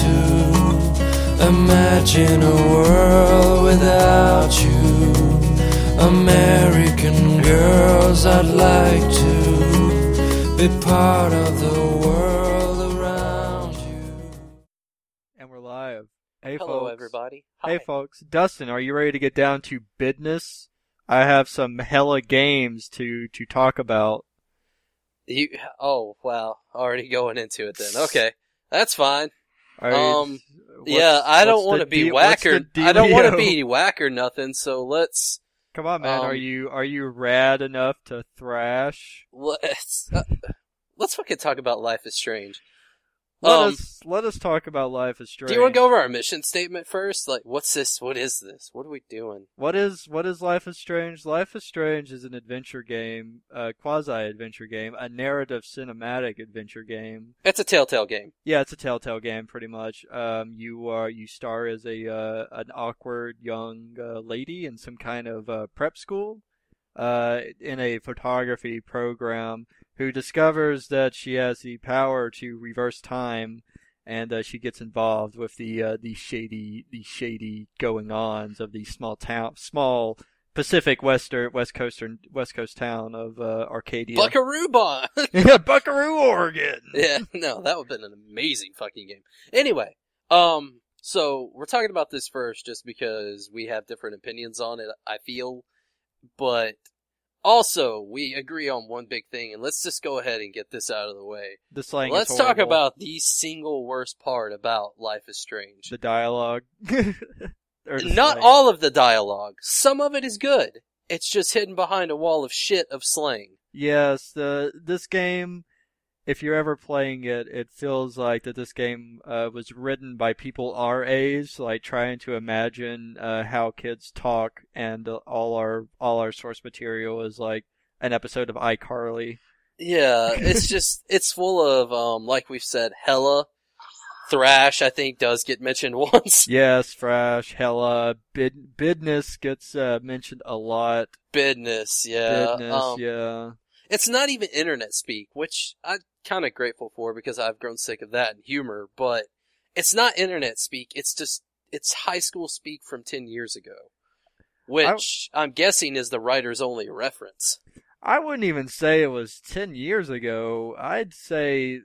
to imagine a world without you. American girls, I'd like to be part of the world around you. And we're live. Hey, Hello, folks. everybody. Hi. Hey, folks. Dustin, are you ready to get down to business? I have some hella games to talk about. Oh, wow. Already going into it then. Okay. That's fine. Yeah, I don't want to be whack or I don't want to be whack or nothing, so let's Come on, man. Are you rad enough to thrash? let's fucking talk about Life is Strange. Let us talk about Life is Strange. Do you want to go over our mission statement first? Like, what's this? What is this? What are we doing? What is Life is Strange? Life is Strange is an adventure game, a quasi-adventure game, a narrative cinematic adventure game. It's a Telltale game. Yeah, it's a Telltale game, pretty much. You star as an awkward young lady in some kind of prep school, in a photography program, who discovers that she has the power to reverse time, and she gets involved with the shady going-ons of the small Pacific West Coast town of Arcadia. Buckaroo Bond. Yeah, Buckaroo, Oregon. Yeah, no, that would have been an amazing fucking game. Anyway, so we're talking about this first just because we have different opinions on it, I feel, but also we agree on one big thing, and let's just go ahead and get this out of the way. The slang Let's is talk horrible. about the single worst part about Life is Strange. The dialogue. Or the Not slang. all of the dialogue. Some of it is good. It's just hidden behind a wall of shit of slang. Yes, this game, if you're ever playing it, it feels like that this game was written by people our age, like trying to imagine how kids talk, and all our source material is like an episode of iCarly. Yeah, it's full of, like we've said, hella. Thrash, I think, does get mentioned once. Yes, thrash, hella, bidness gets mentioned a lot. Business, yeah. Yeah. It's not even internet speak, which I'm kind of grateful for because I've grown sick of that and humor, but it's not internet speak, it's high school speak from 10 years ago. Which I'm guessing is the writer's only reference. I wouldn't even say it was 10 years ago. I'd say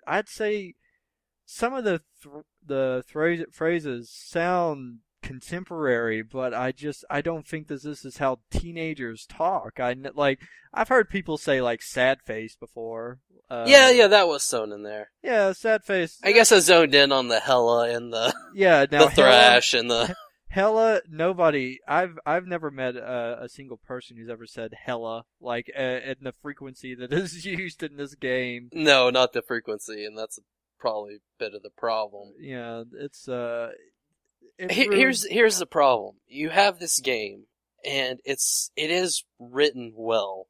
some of the phrases sound contemporary, but I don't think this is how teenagers talk. I've heard people say like sad face before. Yeah, that was sewn in there. Yeah, sad face. I guess I zoned in on the hella and the now the thrash and the hella. Nobody. I've never met a single person who's ever said hella like in the frequency that is used in this game. No, not the frequency, and that's probably a bit of the problem. Yeah, it's Here's the problem. You have this game, and it is written well.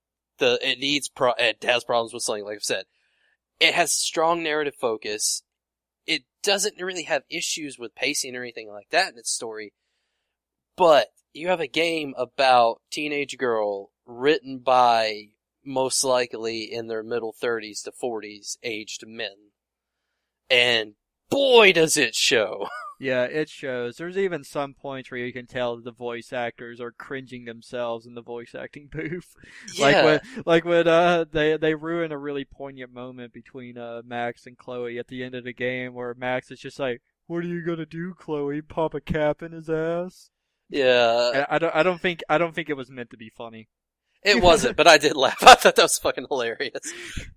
It has problems with something, like I've said. It has strong narrative focus. It doesn't really have issues with pacing or anything like that in its story. But you have a game about teenage girl written by most likely in their middle 30s to 40s aged men. And boy does it show. Yeah, it shows. There's even some points where you can tell that the voice actors are cringing themselves in the voice acting booth. Yeah. Like when they ruin a really poignant moment between Max and Chloe at the end of the game, where Max is just like, "What are you gonna do, Chloe? Pop a cap in his ass?" Yeah. And I don't think it was meant to be funny. It wasn't, but I did laugh. I thought that was fucking hilarious.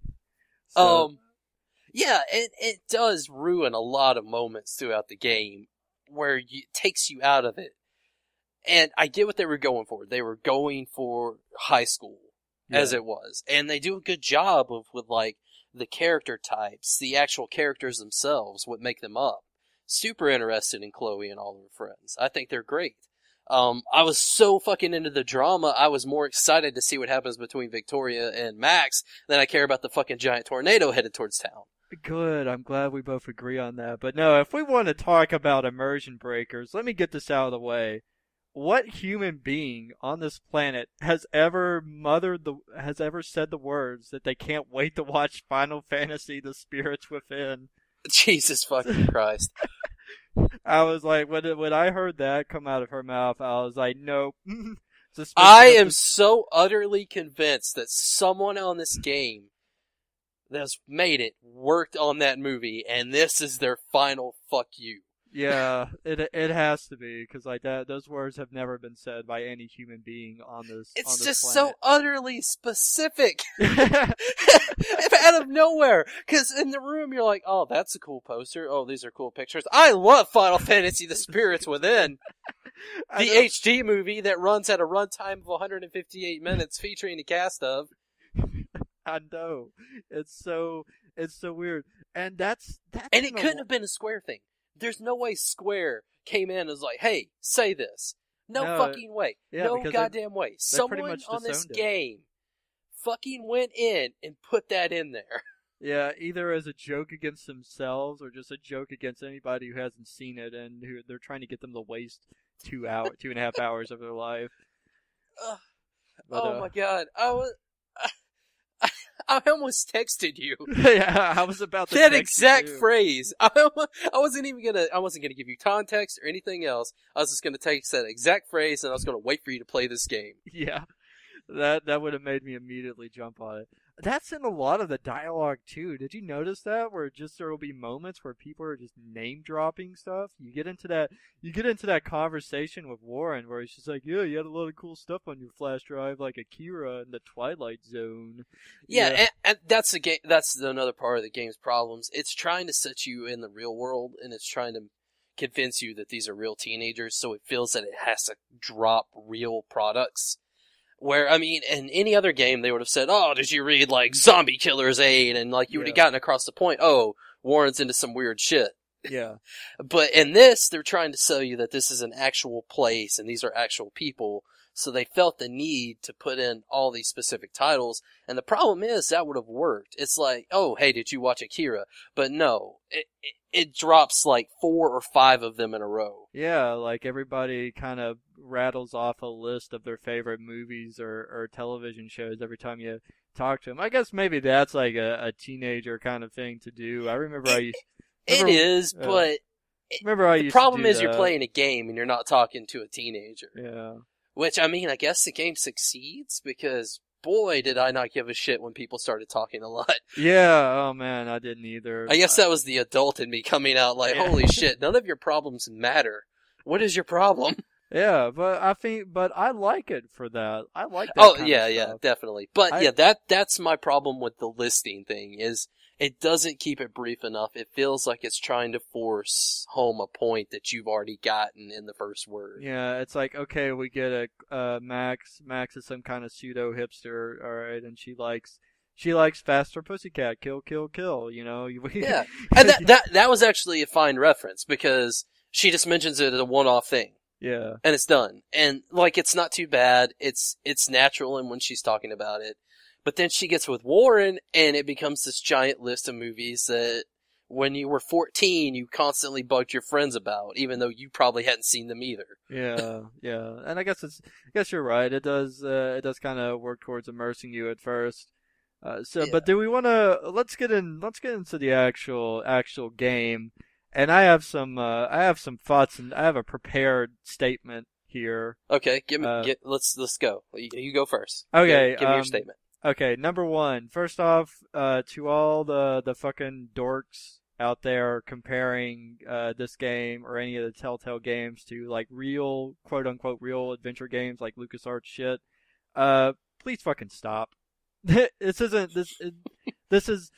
Yeah, it does ruin a lot of moments throughout the game where it takes you out of it. And I get what they were going for. They were going for high school, as it was. And they do a good job with like, the character types, the actual characters themselves, what make them up. Super interested in Chloe and all of her friends. I think they're great. I was so fucking into the drama, I was more excited to see what happens between Victoria and Max than I care about the fucking giant tornado headed towards town. Good, I'm glad we both agree on that. But no, if we want to talk about immersion breakers, let me get this out of the way. What human being on this planet has ever said the words that they can't wait to watch Final Fantasy: The Spirits Within? Jesus fucking Christ. I was like, when I heard that come out of her mouth, I was like, nope. I am so utterly convinced that someone on this game that's made it worked on that movie, and this is their final fuck you. Yeah, it has to be, because like that, those words have never been said by any human being on this. It's on this just planet. so utterly specific. Out of nowhere. Because in the room, you're like, oh, that's a cool poster. Oh, these are cool pictures. I love Final Fantasy The Spirits Within. The HD movie that runs at a runtime of 158 minutes featuring a cast of... I know. It's so weird. And that's And it couldn't have been a Square thing. There's no way Square came in and was like, hey, say this. No fucking way. Yeah, no goddamn way. pretty Someone much on this disowned it. game fucking went in and put that in there. Yeah, either as a joke against themselves or just a joke against anybody who hasn't seen it and who they're trying to get them to waste 2.5 hours of their life. Oh my god. I almost texted you. Yeah, I was about to That text exact you too. phrase. I wasn't gonna give you context or anything else. I was just gonna text that exact phrase and I was gonna wait for you to play this game. Yeah, that would have made me immediately jump on it. That's in a lot of the dialogue too. Did you notice that? Where just there will be moments where people are just name dropping stuff. You get into that conversation with Warren where he's just like, yeah, you had a lot of cool stuff on your flash drive, like Akira and the Twilight Zone. Yeah, and that's the game. That's another part of the game's problems. It's trying to set you in the real world, and it's trying to convince you that these are real teenagers. So it feels that it has to drop real products. Where, I mean, in any other game, they would have said, oh, did you read, like, Zombie Killer's Aid? And, like, you would have gotten across the point, oh, Warren's into some weird shit. Yeah. But in this, they're trying to sell you that this is an actual place, and these are actual people. So they felt the need to put in all these specific titles. And the problem is, that would have worked. It's like, oh, hey, did you watch Akira? But no, it drops, like, 4 or 5 of them in a row. Yeah, like everybody kind of rattles off a list of their favorite movies or television shows every time you talk to them. I guess maybe that's like a teenager kind of thing to do. I remember It is, but the problem is you're playing a game and you're not talking to a teenager. Yeah. Which, I mean, I guess the game succeeds because, boy, did I not give a shit when people started talking a lot. Yeah, oh man, I didn't either. I guess that was the adult in me coming out like, holy shit, none of your problems matter. What is your problem? Yeah, but I like it for that. I like that Oh, kind yeah, of yeah, stuff. definitely. But that's my problem with the listing thing is it doesn't keep it brief enough. It feels like it's trying to force home a point that you've already gotten in the first word. Yeah, it's like, okay, we get Max. Max is some kind of pseudo hipster, alright, and she likes Faster Pussycat, kill, kill, kill, you know? Yeah. And that was actually a fine reference because she just mentions it as a one-off thing. Yeah. And it's done. And, like, it's not too bad. It's natural and when she's talking about it. But then she gets with Warren, and it becomes this giant list of movies that when you were 14, you constantly bugged your friends about, even though you probably hadn't seen them either. Yeah, yeah. And I guess you're right. It does kind of work towards immersing you at first. But do we want to, let's get into the actual game. And I have some thoughts, and I have a prepared statement here. Okay, let's go. You go first. Okay, give me your statement. Okay, number one. First off, to all the fucking dorks out there comparing this game or any of the Telltale games to like real, quote unquote, real adventure games like LucasArts shit, please fucking stop. This is.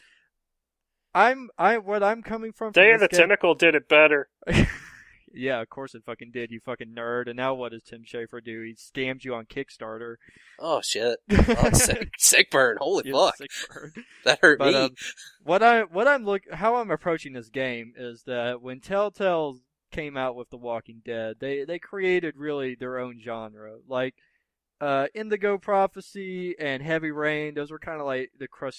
What I'm coming from. Day of the Tentacle did it better. Yeah, of course it fucking did, you fucking nerd. And now what does Tim Schafer do? He scammed you on Kickstarter. Oh shit! Oh, sick burn! Holy fuck! Sick burn. That hurt me. How I'm approaching this game is that when Telltale came out with The Walking Dead, they created really their own genre. Like Indigo Prophecy and Heavy Rain, those were kind of like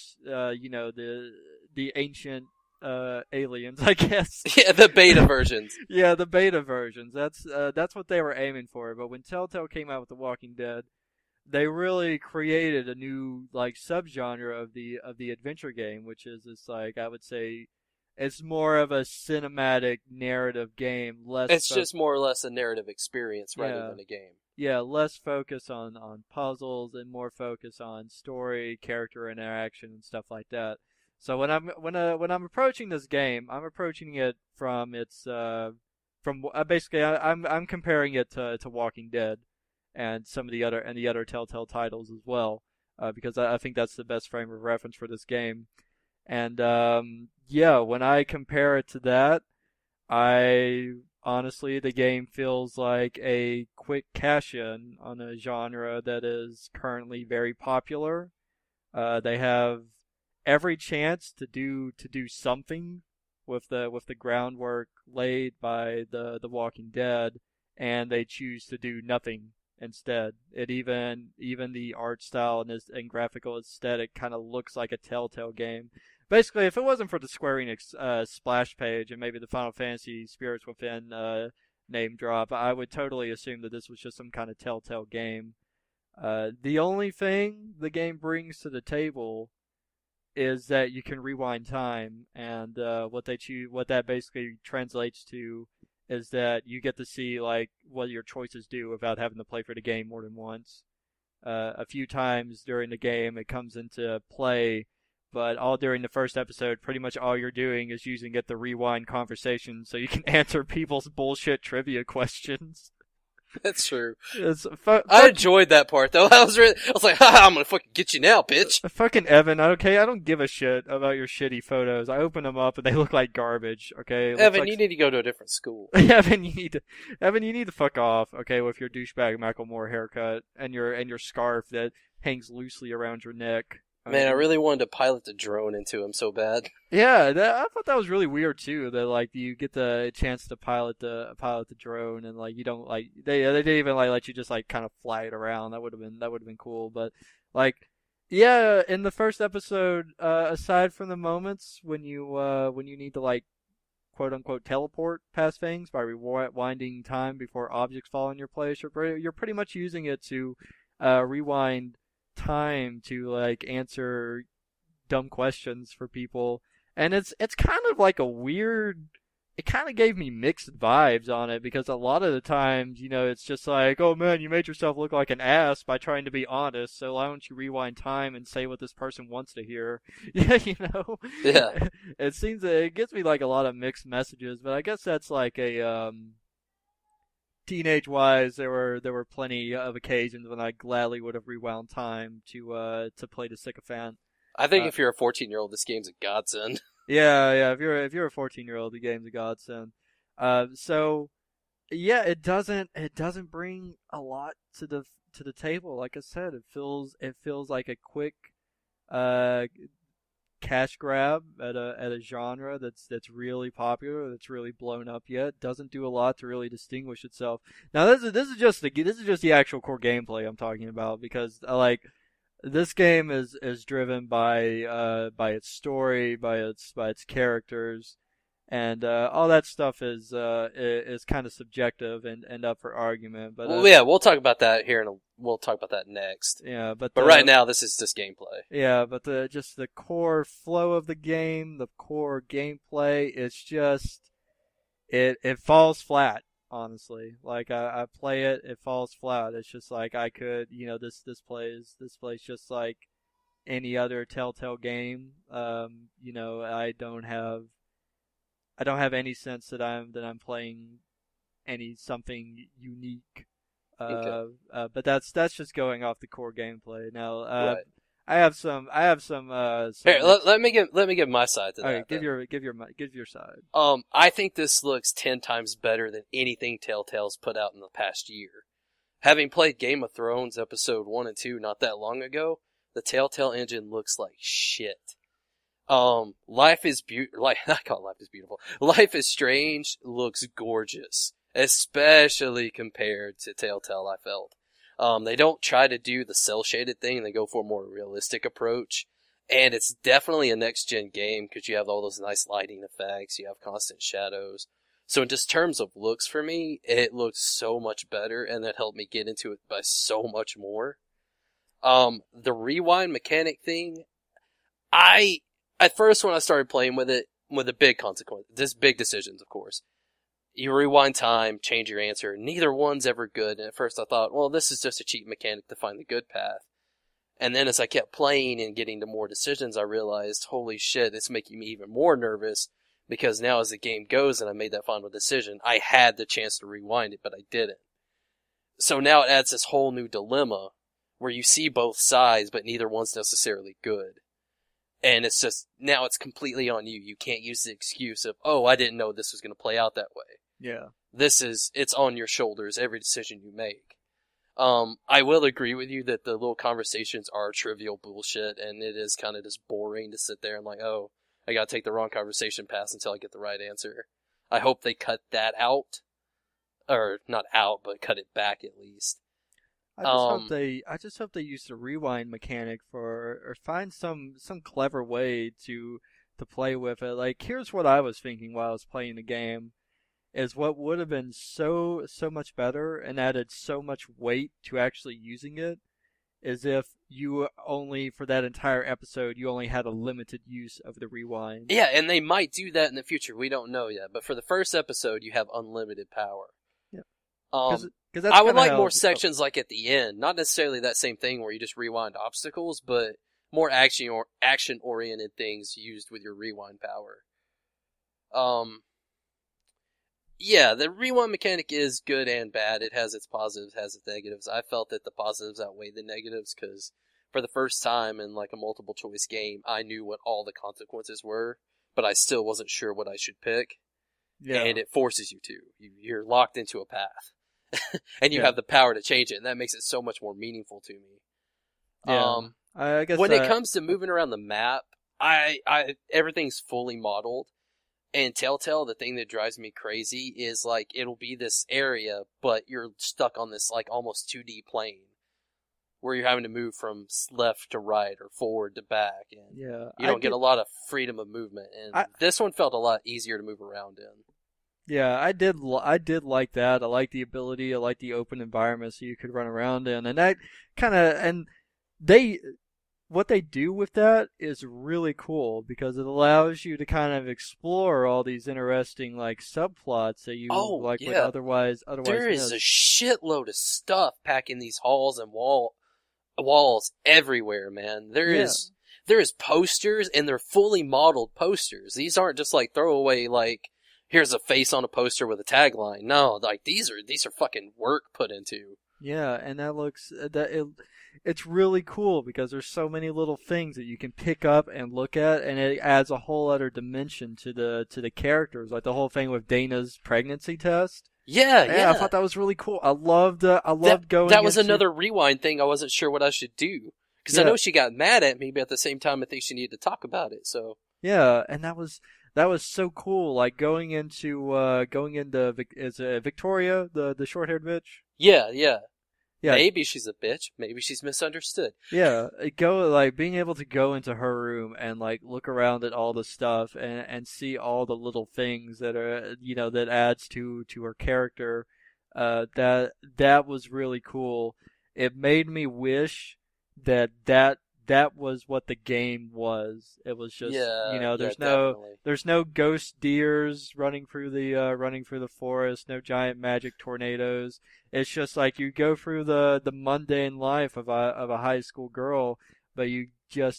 the ancient aliens, I guess. Yeah, the beta versions. Yeah, the beta versions. That's what they were aiming for. But when Telltale came out with The Walking Dead, they really created a new like subgenre of the adventure game, which is this like I would say it's more of a cinematic narrative game. It's just more or less a narrative experience rather than a game. Yeah, less focus on puzzles and more focus on story, character interaction, and stuff like that. So when I'm approaching this game, I'm approaching it from its basically I'm comparing it to Walking Dead and some of the other Telltale titles as well, because I think that's the best frame of reference for this game. And when I compare it to that, honestly, the game feels like a quick cash-in on a genre that is currently very popular. They have every chance to do something with the groundwork laid by the Walking Dead, and they choose to do nothing instead. It even the art style and graphical aesthetic kind of looks like a Telltale game. Basically, if it wasn't for the Square Enix splash page and maybe the Final Fantasy Spirits Within name drop, I would totally assume that this was just some kind of Telltale game. The only thing the game brings to the table is that you can rewind time, and what that basically translates to is that you get to see like what your choices do without having to play for the game more than once. A few times during the game it comes into play, but all during the first episode, pretty much all you're doing is using it to rewind conversation so you can answer people's bullshit trivia questions. That's true. I enjoyed that part though. I was like, haha, I'm gonna fucking get you now, bitch. Fucking Evan, okay? I don't give a shit about your shitty photos. I open them up and they look like garbage, okay? Evan, you need to go to a different school. Evan, you need to fuck off, okay, with your douchebag Macklemore haircut and your scarf that hangs loosely around your neck. Man, I really wanted to pilot the drone into him so bad. Yeah, I thought that was really weird too. That like you get the chance to pilot the drone, and like you don't like they didn't even like let you just like kind of fly it around. That would have been cool. But like, yeah, in the first episode, aside from the moments when you need to like quote unquote teleport past things by rewinding time before objects fall in your place, you're pretty much using it to rewind time to like answer dumb questions for people, and it's kind of like a weird, it kind of gave me mixed vibes on it, because a lot of the times, you know, it's just like, oh man, you made yourself look like an ass by trying to be honest, so why don't you rewind time and say what this person wants to hear? Yeah, you know? Yeah. It gives me like a lot of mixed messages, but I guess that's like a teenage-wise, there were plenty of occasions when I gladly would have rewound time to play the sycophant. I think if you're a 14-year-old, this game's a godsend. Yeah. If you're a 14-year-old, the game's a godsend. So yeah, it doesn't bring a lot to the table. Like I said, it feels like a quick cash grab at a genre that's really popular, that's really blown up yet. Doesn't do a lot to really distinguish itself. Now this is just the actual core gameplay I'm talking about, because like this game is driven by its story, by its characters, and all that stuff is kind of subjective and up for argument. But we'll talk about that here, and we'll talk about that next. Yeah, but right now this is just gameplay. Yeah, but the core flow of the game, the core gameplay, it's just it falls flat. Honestly, like I play it, it falls flat. It's just like I could, you know, this plays just like any other Telltale game. You know, I don't have any sense that I'm playing something unique. Okay. But that's just going off the core gameplay. Now, right. I have some. Here, let me give my side to that. Okay, give your side. I think this looks 10 times better than anything Telltale's put out in the past year. Having played Game of Thrones episode 1 and 2 not that long ago, the Telltale engine looks like shit. Life is Beautiful. Life is Strange looks gorgeous, especially compared to Telltale, I felt. They don't try to do the cel-shaded thing, they go for a more realistic approach. And it's definitely a next-gen game, because you have all those nice lighting effects, you have constant shadows. So in just terms of looks for me, it looks so much better, and that helped me get into it by so much more. The rewind mechanic thing, at first when I started playing with it, with the big consequence, this big decisions, of course. You rewind time, change your answer. Neither one's ever good. And at first I thought, well, this is just a cheat mechanic to find the good path. And then as I kept playing and getting to more decisions, I realized, holy shit, it's making me even more nervous. Because now as the game goes and I made that final decision, I had the chance to rewind it, but I didn't. So now it adds this whole new dilemma where you see both sides, but neither one's necessarily good. And it's just, now it's completely on you. You can't use the excuse of, oh, I didn't know this was going to play out that way. Yeah. It's on your shoulders, every decision you make. I will agree with you that the little conversations are trivial bullshit, and it is kind of just boring to sit there and like, oh, I gotta take the wrong conversation pass until I get the right answer. I hope they cut that out. Or, not out, but cut it back at least. I just hope they use the rewind mechanic or find some clever way to play with it. Like, here's what I was thinking while I was playing the game, is what would have been so much better and added so much weight to actually using it, is if you only, for that entire episode, you only had a limited use of the rewind. Yeah, and they might do that in the future. We don't know yet. But for the first episode, you have unlimited power. Yeah. I would like more sections like at the end. Not necessarily that same thing where you just rewind obstacles, but more action-oriented things used with your rewind power. Yeah, the rewind mechanic is good and bad. It has its positives, has its negatives. I felt that the positives outweighed the negatives because for the first time in like a multiple choice game, I knew what all the consequences were, but I still wasn't sure what I should pick. Yeah. And it forces you to. You're locked into a path. And you have the power to change it, and that makes it so much more meaningful to me. Yeah. I guess when it comes to moving around the map, everything's fully modeled. And Telltale, the thing that drives me crazy is, like, it'll be this area, but you're stuck on this, like, almost 2D plane. Where you're having to move from left to right or forward to back. And you don't get a lot of freedom of movement. And this one felt a lot easier to move around in. Yeah, I did like that. I like the ability. I like the open environment so you could run around in. And that kind of, what they do with that is really cool because it allows you to kind of explore all these interesting like subplots that you would otherwise there miss. Is a shitload of stuff packing these halls and walls everywhere, man. There is posters, and they're fully modeled posters. These aren't just like throwaway like here's a face on a poster with a tagline. No, like these are fucking work put into. Yeah, and that looks it's really cool because there's so many little things that you can pick up and look at, and it adds a whole other dimension to the characters. Like the whole thing with Dana's pregnancy test. Yeah. I thought that was really cool. I loved going. That was another rewind thing. I wasn't sure what I should do because I know she got mad at me, but at the same time, I think she needed to talk about it. So yeah, and that was so cool. Like going into Victoria, the short-haired bitch. Yeah. Maybe she's a bitch. Maybe she's misunderstood. Yeah, being able to go into her room and like look around at all the stuff and see all the little things that are that adds to her character. That was really cool. It made me wish that was what the game was. It was just there's no ghost deers running through the forest, no giant magic tornadoes. It's just like you go through the mundane life of a high school girl, but you get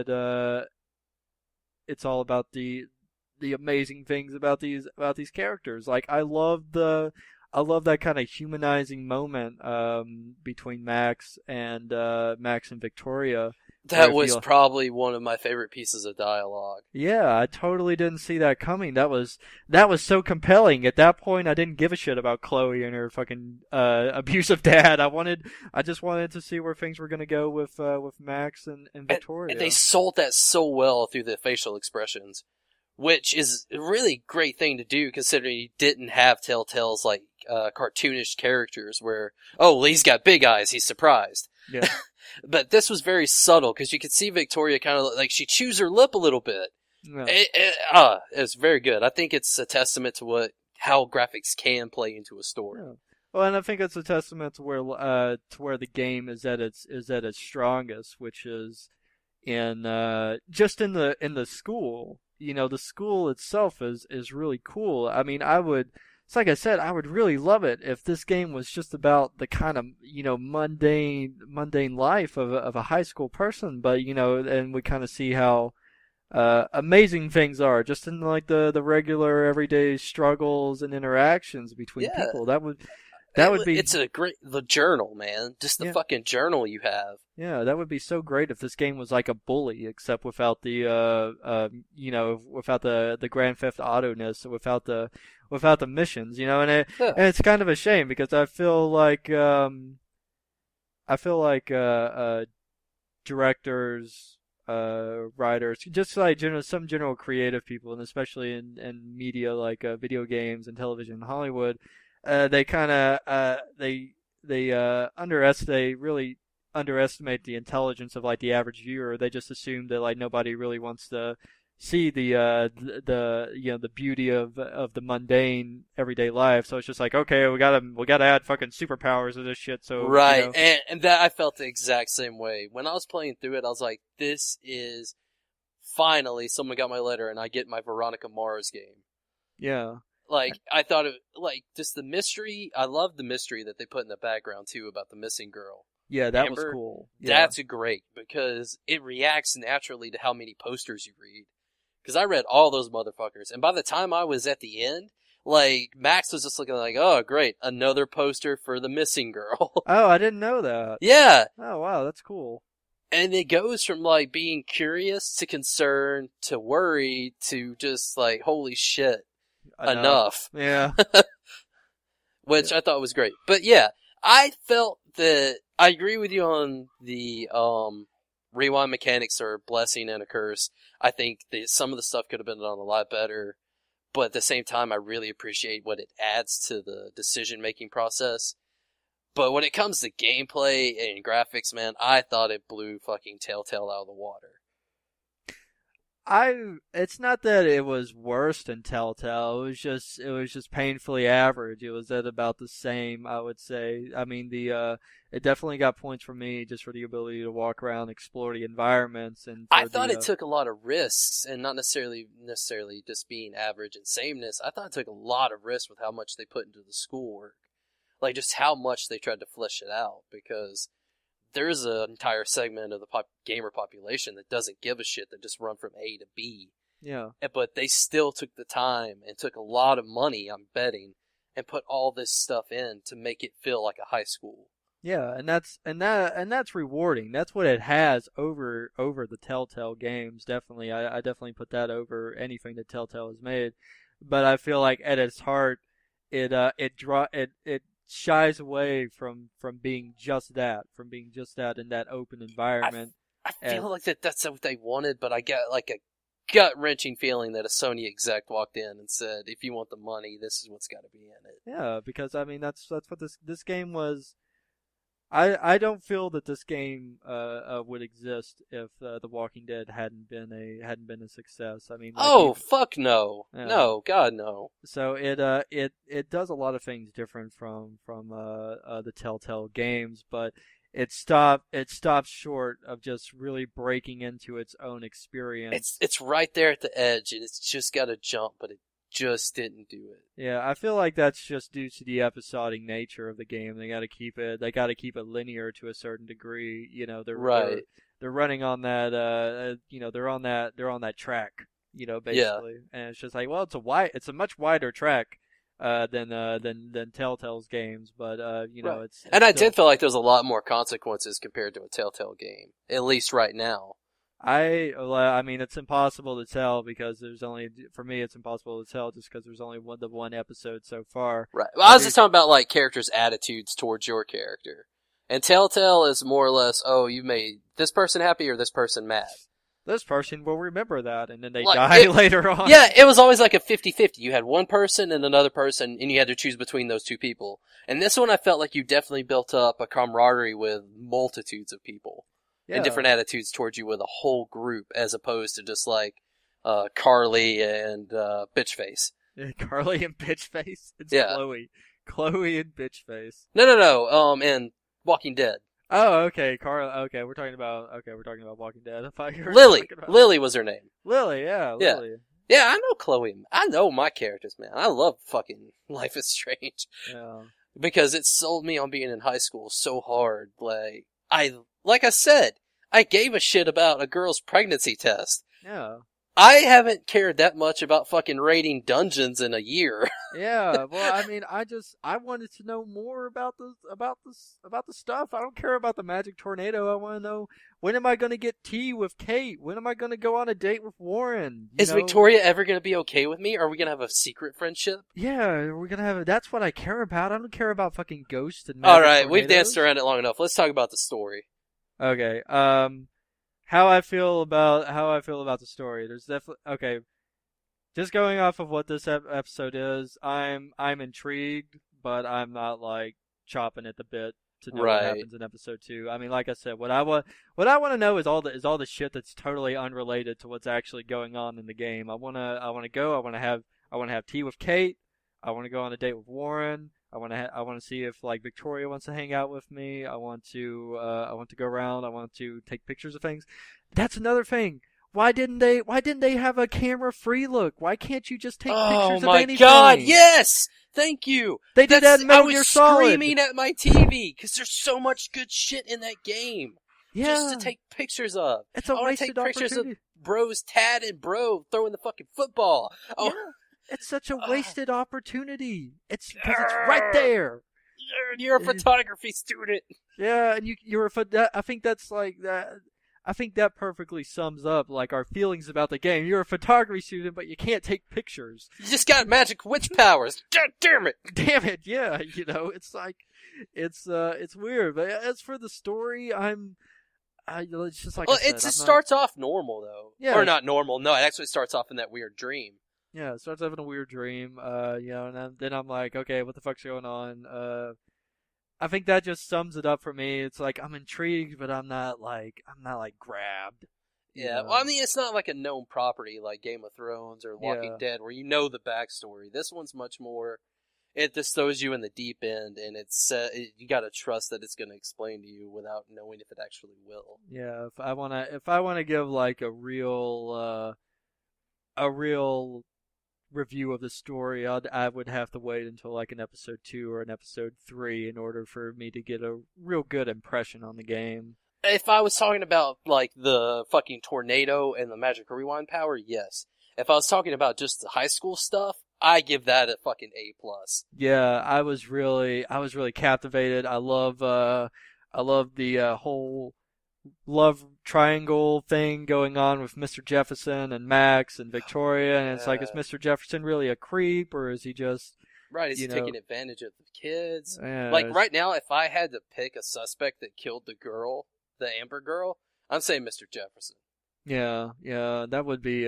it's all about the amazing things about these characters. Like I love that kind of humanizing moment between Max and Victoria. That was probably one of my favorite pieces of dialogue. Yeah, I totally didn't see that coming. That was so compelling. At that point, I didn't give a shit about Chloe and her fucking abusive dad. I just wanted to see where things were going to go with Max and Victoria. And they sold that so well through the facial expressions, which is a really great thing to do considering you didn't have Telltale's like cartoonish characters where, oh, he's got big eyes, he's surprised. Yeah. But this was very subtle because you could see Victoria kind of like she chews her lip a little bit. Yeah. It was very good. I think it's a testament to how graphics can play into a story. Yeah. Well, and I think it's a testament to where the game is at its strongest, which is in just in the school. the school itself is really cool. I mean, it's like I said, I would really love it if this game was just about the kind of, mundane life of a high school person, but, and we kind of see how amazing things are just in like the regular everyday struggles and interactions between people. That would be. It's the journal, man. Just the fucking journal you have. Yeah, that would be so great if this game was like a Bully, except without the without the Grand Theft Auto-ness, without the missions, and it's kind of a shame because I feel like directors, writers, just like some general creative people, and especially in media like video games and television in Hollywood, they kind of really underestimate the intelligence of like the average viewer. They just assume that like nobody really wants to see the beauty of the mundane everyday life. So it's just like, okay, we gotta add fucking superpowers to this shit. So right, and that I felt the exact same way when I was playing through it. I was like, this is finally someone got my letter, and I get my Veronica Mars game. Yeah. Like, I thought of, like, just the mystery. I love the mystery that they put in the background, too, about the missing girl. Yeah, that Amber, was cool. Yeah. That's great, because it reacts naturally to how many posters you read. Because I read all those motherfuckers, and by the time I was at the end, like, Max was just looking like, oh, great, another poster for the missing girl. Oh, I didn't know that. Yeah. Oh, wow, that's cool. And it goes from, like, being curious to concerned to worried to just, like, holy shit. Enough. Yeah. Which I thought was great. But yeah, I felt that I agree with you on the rewind mechanics are a blessing and a curse. I think that some of the stuff could have been done a lot better, but at the same time I really appreciate what it adds to the decision-making process. But when it comes to gameplay and graphics, man, I thought it blew fucking Telltale out of the water. It's not that it was worse than Telltale. It was just painfully average. It was at about the same, I would say. I mean, it definitely got points for me just for the ability to walk around, explore the environments, and I thought it took a lot of risks, and not necessarily just being average and sameness. I thought it took a lot of risks with how much they put into the schoolwork, like just how much they tried to flesh it out, because there's an entire segment of the gamer population that doesn't give a shit, that just run from A to B. Yeah. But they still took the time and took a lot of money, I'm betting, and put all this stuff in to make it feel like a high school. Yeah, and that's rewarding. That's what it has over the Telltale games. Definitely, I definitely put that over anything that Telltale has made. But I feel like at its heart, it shies away from being just that in that open environment. I feel like that's what they wanted, but I got like a gut-wrenching feeling that a Sony exec walked in and said, if you want the money, this is what's got to be in it. Yeah, because I mean that's what this game was. I don't feel that this game would exist if The Walking Dead hadn't been a success. I mean, like fuck no, no, God no. So it does a lot of things different from the Telltale games, but it stops short of just really breaking into its own experience. It's right there at the edge, and it's just got to jump, but it just didn't do it. Yeah, I feel like that's just due to the episodic nature of the game. They got to keep it linear to a certain degree. They're running on that. They're on that track. Basically, yeah. And it's just like, well, it's a much wider track than Telltale's games, but right. it's and I did feel like there's a lot more consequences compared to a Telltale game, at least right now. I mean, it's impossible to tell because for me, it's impossible to tell just because there's only one episode so far. Right. Well, I was just talking about like characters' attitudes towards your character. And Telltale is more or less, you made this person happy or this person mad. This person will remember that, and then they die later on. Yeah, it was always like a 50-50. You had one person and another person, and you had to choose between those two people. And this one, I felt like you definitely built up a camaraderie with multitudes of people. Yeah. And different attitudes towards you with a whole group, as opposed to just like Carly and Bitchface. Yeah, Carly and Bitchface? It's yeah. Chloe and Bitchface. No. And Walking Dead. Oh, okay. Okay, we're talking about Walking Dead. I thought you were Lily. talking about... Lily was her name. Lily, yeah. Lily. Yeah, I know Chloe. I know my characters, man. I love fucking Life is Strange. Yeah. Because it sold me on being in high school so hard. Like I said, I gave a shit about a girl's pregnancy test. Yeah. I haven't cared that much about fucking raiding dungeons in a year. Yeah, well, I mean, I wanted to know more about the stuff. I don't care about the magic tornado. I want to know, when am I going to get tea with Kate? When am I going to go on a date with Warren? Is Victoria ever going to be okay with me? Are we going to have a secret friendship? Yeah, we're going to have that's what I care about. I don't care about fucking ghosts and magic Alright, we've tornadoes. danced around it long enough. Let's talk about the story. Okay, how I feel about the story. There's definitely, okay, just going off of what this episode is, I'm intrigued, but I'm not like chopping at the bit to know what happens in episode 2. I mean, like I said, what I want to know is all the shit that's totally unrelated to what's actually going on in the game. I want to have tea with Kate. I want to go on a date with Warren. I want to see if like Victoria wants to hang out with me. I want to go around. I want to take pictures of things. That's another thing. Why didn't they have a camera-free look? Why can't you just take pictures of anything? Oh my god, yes! Thank you! They did that in Metal Gear Solid. I was screaming at my TV, because there's so much good shit in that game. Yeah. Just to take pictures of. It's a wasted opportunity. I want to take pictures of bros Tad and Bro throwing the fucking football. Oh. Yeah. It's such a wasted opportunity. It's because it's right there. You're a photography student. Yeah, and you're I think that's like that. I think that perfectly sums up like our feelings about the game. You're a photography student, but you can't take pictures. You just got magic witch powers. God damn it! Damn it! Yeah, it's like it's weird. But as for the story, it's just like it starts off normal though. Yeah, or not normal. No, it actually starts off in that weird dream. Yeah, it starts having a weird dream. And then I'm like, okay, what the fuck's going on? I think that just sums it up for me. It's like I'm intrigued, but I'm not like grabbed. Yeah, well, I mean, it's not like a known property like Game of Thrones or Walking Dead, where you know the backstory. This one's much more. It just throws you in the deep end, and you gotta trust that it's gonna explain to you without knowing if it actually will. Yeah, if I wanna give like a real review of the story, I would have to wait until like an episode 2 or an episode 3 in order for me to get a real good impression on the game. If I was talking about like the fucking tornado and the magic rewind power, yes. If I was talking about just the high school stuff, I give that a fucking A+. Yeah, I was really captivated. I love the whole love triangle thing going on with Mr. Jefferson and Max and Victoria, and it's like, is Mr. Jefferson really a creep, or is he just... Right, is he taking advantage of the kids? Yeah, like, right now, if I had to pick a suspect that killed the girl, the Amber girl, I'm saying Mr. Jefferson. Yeah, that would be,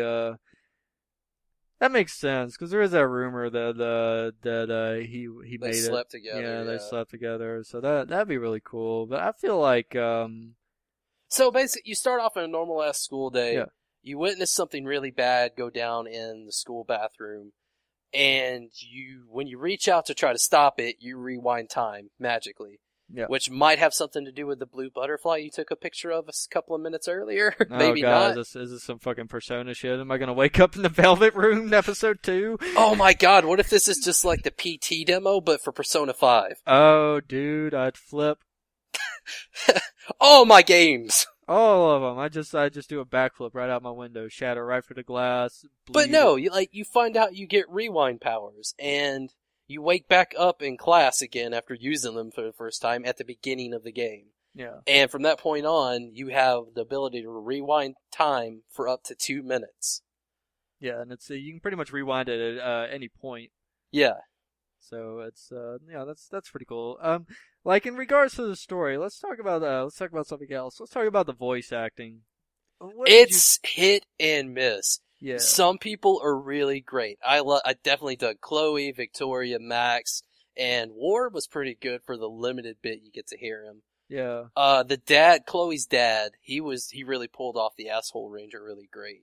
that makes sense, because there is that rumor that he made it. They slept together. Yeah, they slept together, so that'd be really cool, but I feel like, So basically, you start off on a normal-ass school day. Yeah. You witness something really bad go down in the school bathroom, and when you reach out to try to stop it, you rewind time magically. Yeah. Which might have something to do with the blue butterfly you took a picture of a couple of minutes earlier. Oh, Maybe God, not. Is this some fucking Persona shit? Am I gonna wake up in the Velvet Room in episode 2? Oh my God, what if this is just like the PT demo, but for Persona 5? Oh, dude, I'd flip. All my games! All of them. I just do a backflip right out my window, shatter right through the glass. But no, you find out you get rewind powers, and you wake back up in class again after using them for the first time at the beginning of the game. Yeah. And from that point on, you have the ability to rewind time for up to 2 minutes. Yeah, and you can pretty much rewind it at any point. Yeah. So it's that's pretty cool. Like in regards to the story, let's talk about something else. Let's talk about the voice acting. It's hit and miss. Yeah. Some people are really great. I definitely dug Chloe, Victoria, Max, and Ward was pretty good for the limited bit you get to hear him. Yeah. The dad, Chloe's dad, he really pulled off the asshole ranger really great.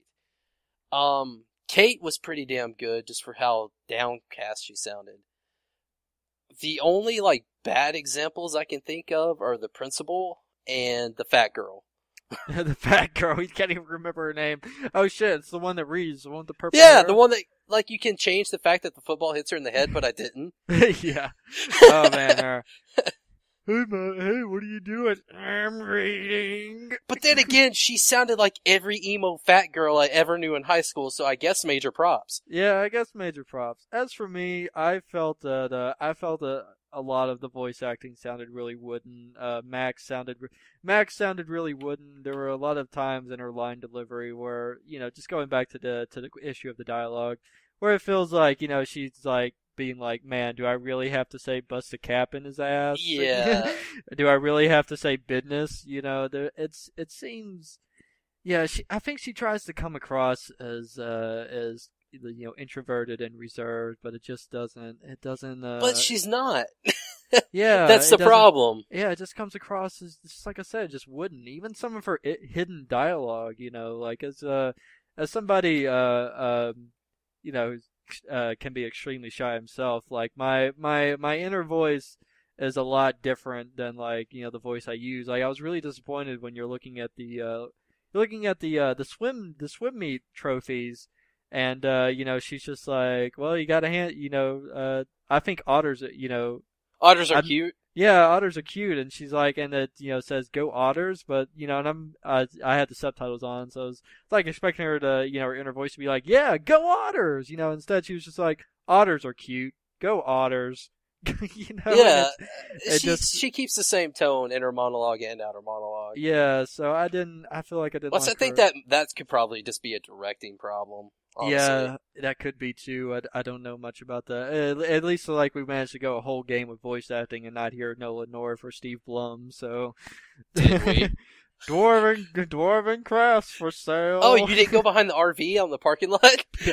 Kate was pretty damn good just for how downcast she sounded. The only bad examples I can think of are the principal and the fat girl. The fat girl. We can't even remember her name. Oh shit! It's the one that reads. The one with the purple. Yeah, hair. the one that, like, you can change the fact that the football hits her in the head, but I didn't. Yeah. Oh man. Her. Hey, what are you doing? I'm reading. But then again, she sounded like every emo fat girl I ever knew in high school, so I guess major props. Yeah, I guess major props. As for me, I felt that a lot of the voice acting sounded really wooden. Max sounded really wooden. There were a lot of times in her line delivery where, just going back to the issue of the dialogue, where it feels like, she's like being like, man, do I really have to say bust a cap in his ass? Yeah. Do I really have to say business? It seems, yeah, I think she tries to come across as introverted and reserved, but it just doesn't. But she's not. Yeah, that's the problem. Yeah, it just comes across as, just like I said, just wooden. Even some of her hidden dialogue, like as somebody can be extremely shy himself. Like my inner voice is a lot different than the voice I use. Like I was really disappointed when you're looking at the swim meet trophies. And, she's just like, well, you gotta I think otters, Otters are cute. Yeah, otters are cute. And she's like, and it, says go otters, but, and I had the subtitles on, so it's like expecting her to, her inner voice to be like, yeah, go otters, instead she was just like, otters are cute, go otters. Yeah, she keeps the same tone in her monologue and outer monologue. Yeah, so I feel like I didn't. Plus, I think that could probably just be a directing problem. Honestly. Yeah, that could be too. I don't know much about that. At least we managed to go a whole game with voice acting and not hear Nolan North or Steve Blum. So did we? Dwarven crafts for sale. Oh, you didn't go behind the RV on the parking lot?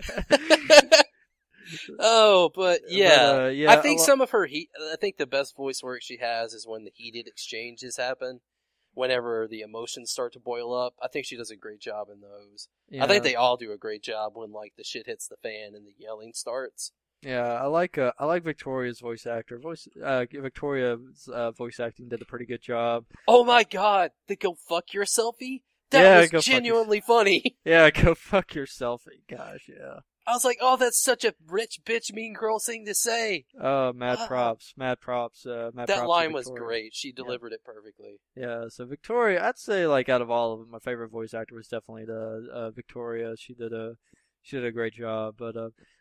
Oh, but yeah. I think some of her I think the best voice work she has is when the heated exchanges happen. Whenever the emotions start to boil up, I think she does a great job in those. Yeah. I think they all do a great job when the shit hits the fan and the yelling starts. Yeah, I like Victoria's voice actor. Victoria's voice acting did a pretty good job. Oh my god, the go fuck yourselfie? That was genuinely funny. Yeah, go fuck yourselfie. Gosh, yeah. I was like, oh, that's such a rich bitch mean girl thing to say. Oh, mad props. That line was great. She delivered it perfectly. Yeah, so Victoria, I'd say out of all of them, my favorite voice actor was definitely the Victoria. She did a great job. But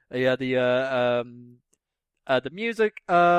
the music.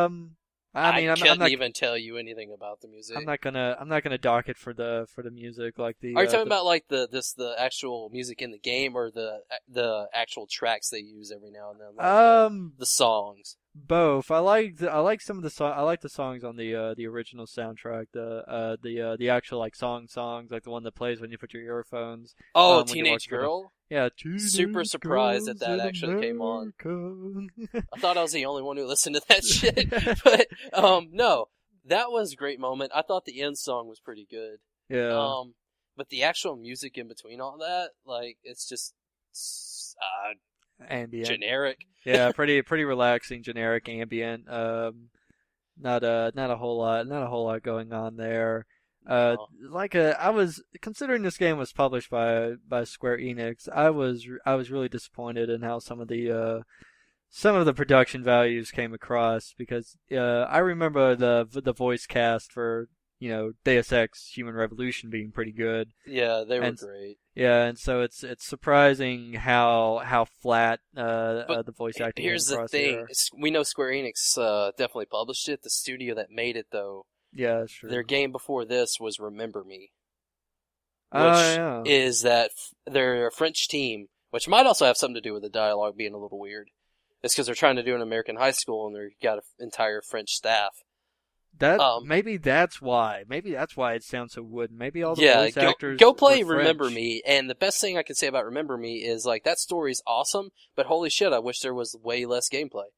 I can't even tell you anything about the music. I'm not gonna dock it for the music Are you talking about the actual music in the game or the actual tracks they use every now and then? The songs. Both. I like some of the I like the songs on the original soundtrack. The actual songs like the one that plays when you put your earphones. Oh, Teenage Girl. Yeah, super surprised that actually came on. I thought I was the only one who listened to that shit, but no, that was a great moment. I thought the end song was pretty good. Yeah. But the actual music in between all that, it's just ambient, generic. Yeah, pretty relaxing, generic ambient. Not a whole lot going on there. I was considering this game was published by Square Enix. I was really disappointed in how some of the production values came across because I remember the voice cast for Deus Ex Human Revolution being pretty good. Yeah, they were great. Yeah, and so it's surprising how flat the voice acting. Here's the thing: here. We know Square Enix definitely published it. The studio that made it, though. Yeah, that's true. Their game before this was Remember Me, which is that they're a French team, which might also have something to do with the dialogue being a little weird. It's because they're trying to do an American high school and they've got an entire French staff. Maybe that's why. Maybe that's why it sounds so wooden. Maybe all the voice actors. Go play Remember Me, and the best thing I can say about Remember Me is that story's awesome, but holy shit, I wish there was way less gameplay.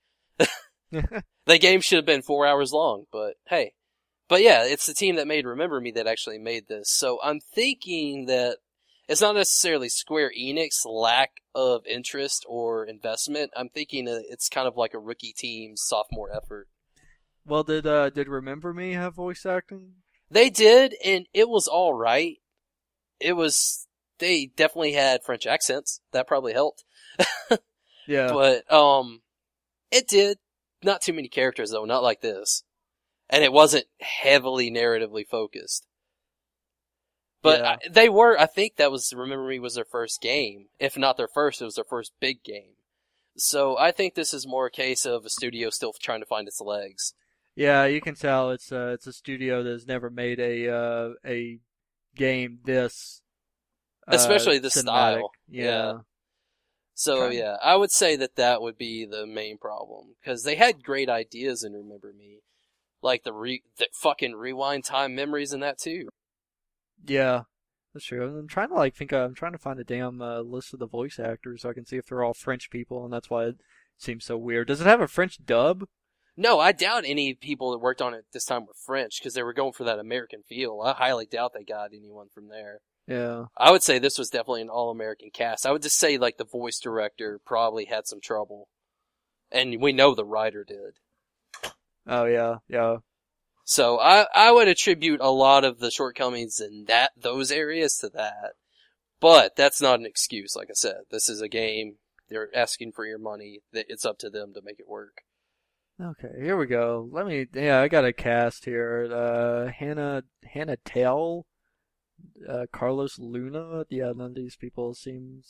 The game should have been 4 hours long, but hey. But yeah, it's the team that made Remember Me that actually made this. So I'm thinking that it's not necessarily Square Enix lack of interest or investment. I'm thinking it's kind of like a rookie team's sophomore effort. Well, did Remember Me have voice acting? They did, and it was all right. they definitely had French accents. That probably helped. Yeah. But, it did. Not too many characters though, not like this. And it wasn't heavily narratively focused. But Yeah. I think that was, Remember Me was their first game. If not their first, it was their first big game. So I think this is more a case of a studio still trying to find its legs. Yeah, you can tell it's a studio that has never made a game this Especially this cinematic. style. Yeah. So Kind- yeah, I would say that would be the main problem. Because they had great ideas in Remember Me. Like the fucking rewind time memories in that too. Yeah, that's true. I'm trying to I'm trying to find a damn list of the voice actors so I can see if they're all French people, and that's why it seems so weird. Does it have a French dub? No, I doubt any people that worked on it this time were French because they were going for that American feel. I highly doubt they got anyone from there. Yeah. I would say this was definitely an all-American cast. I would just say like the voice director probably had some trouble. And we know the writer did. Oh yeah, yeah. So I would attribute a lot of the shortcomings in those areas to that. But that's not an excuse, like I said. This is a game. They're asking for your money. It's up to them to make it work. Okay, here we go. I got a cast here. Hannah Tell, Carlos Luna. Yeah, none of these people seem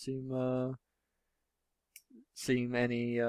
any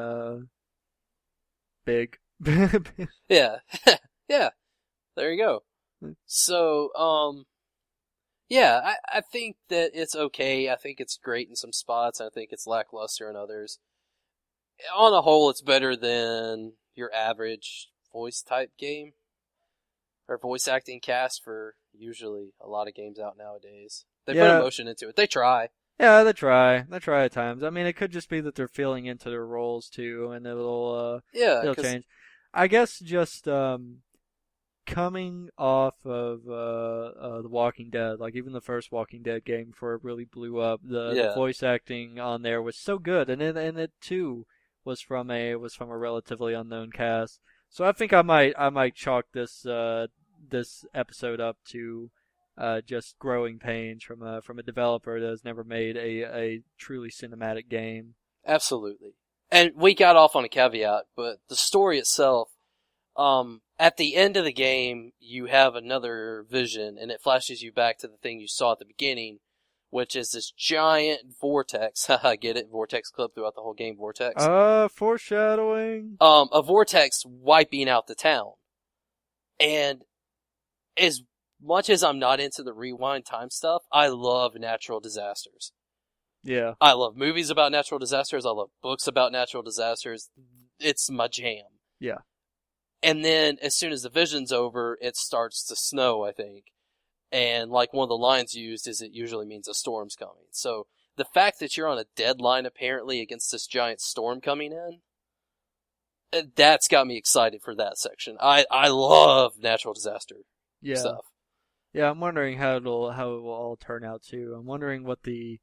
big. Yeah. Yeah. There you go. So, yeah, I think that it's okay. I think it's great in some spots. I think it's lackluster in others. On the whole, it's better than your average voice type game or voice acting cast for usually a lot of games out nowadays. They put emotion into it. They try. Yeah, they try. They try at times. I mean, it could just be that they're feeling into their roles too, and it'll change. I guess just coming off of The Walking Dead, like even the first Walking Dead game before it really blew up, the voice acting on there was so good, and it too was from a relatively unknown cast. So I think I might chalk this episode up to just growing pains from a developer that has never made a truly cinematic game. Absolutely. And we got off on a caveat, but the story itself, at the end of the game, you have another vision, and it flashes you back to the thing you saw at the beginning, which is this giant vortex. Haha, get it? Vortex clip throughout the whole game, vortex. Foreshadowing. A vortex wiping out the town. And as much as I'm not into the rewind time stuff, I love natural disasters. Yeah. I love movies about natural disasters. I love books about natural disasters. It's my jam. Yeah. And then as soon as the vision's over, it starts to snow, I think. And like one of the lines used is it usually means a storm's coming. So the fact that you're on a deadline apparently against this giant storm coming in, that's got me excited for that section. I love natural disaster stuff. Yeah, I'm wondering how it will all turn out too. I'm wondering what the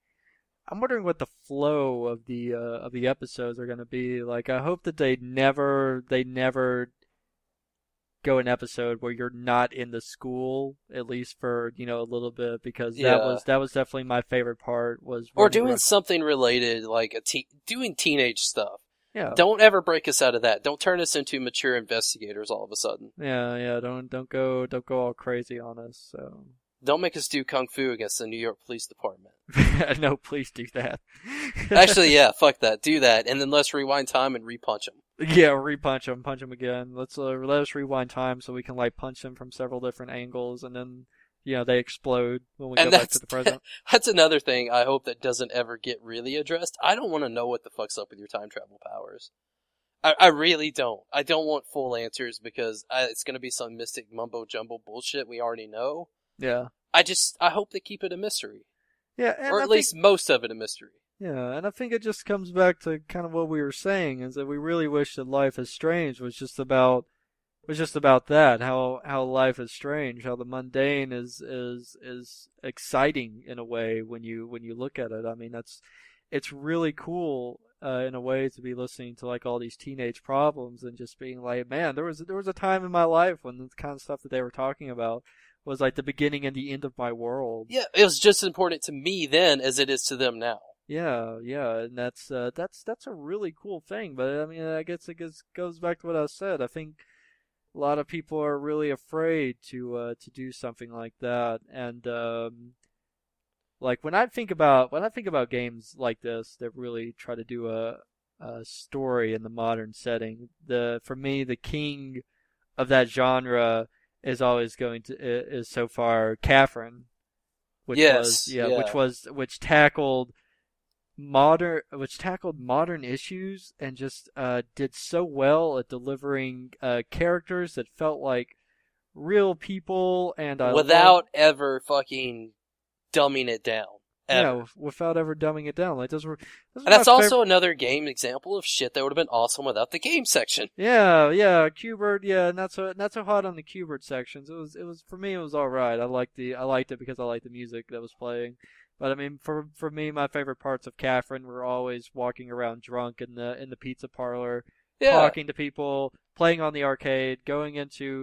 flow of the episodes are going to be. Like, I hope that they never go an episode where you're not in the school, at least for, a little bit, because that was definitely my favorite part, was or doing something related, like doing teenage stuff. Yeah. Don't ever break us out of that. Don't turn us into mature investigators all of a sudden. Yeah, don't go all crazy on us. So don't make us do kung fu against the New York Police Department. No, please do that. Actually, yeah, fuck that. Do that, and then let's rewind time and repunch them. Yeah, punch them again. Let us rewind time so we can punch them from several different angles, and then they explode when we go back to the present. That's another thing I hope that doesn't ever get really addressed. I don't want to know what the fuck's up with your time travel powers. I really don't. I don't want full answers because it's going to be some mystic mumbo jumbo bullshit we already know. Yeah. I hope they keep it a mystery. Yeah, or at least most of it a mystery. Yeah, and I think it just comes back to kind of what we were saying, is that we really wish that Life is Strange was just about that, how life is strange, how the mundane is exciting in a way when you look at it. I mean, it's really cool in a way to be listening to all these teenage problems and just being like, man, there was a time in my life when the kind of stuff that they were talking about was like the beginning and the end of my world. Yeah, it was just as important to me then as it is to them now. Yeah, and that's a really cool thing. But I mean, I guess it goes back to what I said. I think a lot of people are really afraid to do something like that, and like when I think about games like this that really try to do a story in the modern setting, for me the king of that genre is always is so far Catherine, which tackled modern issues and just did so well at delivering characters that felt like real people and without ever fucking dumbing it down. Ever. Yeah, without ever dumbing it down. Like those were and that's also another game example of shit that would have been awesome without the game section. Yeah, Q*bert, not so hot on the Q*bert sections. It was for me it was all right. I liked it because I liked the music that was playing. But I mean, for me, my favorite parts of Catherine were always walking around drunk in the pizza parlor, talking to people, playing on the arcade, going into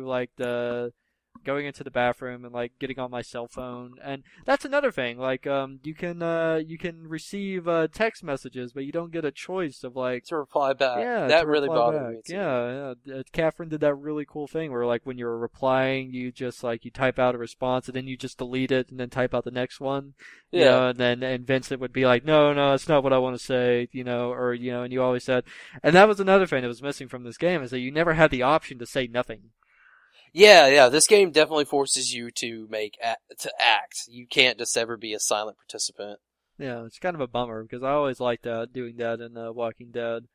the bathroom and like getting on my cell phone. And that's another thing. Like you can receive text messages, but you don't get a choice of like to reply back. Yeah, that really bothered me too. Yeah. Catherine did that really cool thing where like when you're replying, you just like you type out a response and then you just delete it and then type out the next one. Yeah. You know, and then Vincent would be like, no, that's not what I want to say. And you always said, and that was another thing that was missing from this game is that you never had the option to say nothing. Yeah, this game definitely forces you to act. You can't just ever be a silent participant. Yeah, it's kind of a bummer because I always liked doing that in Walking Dead.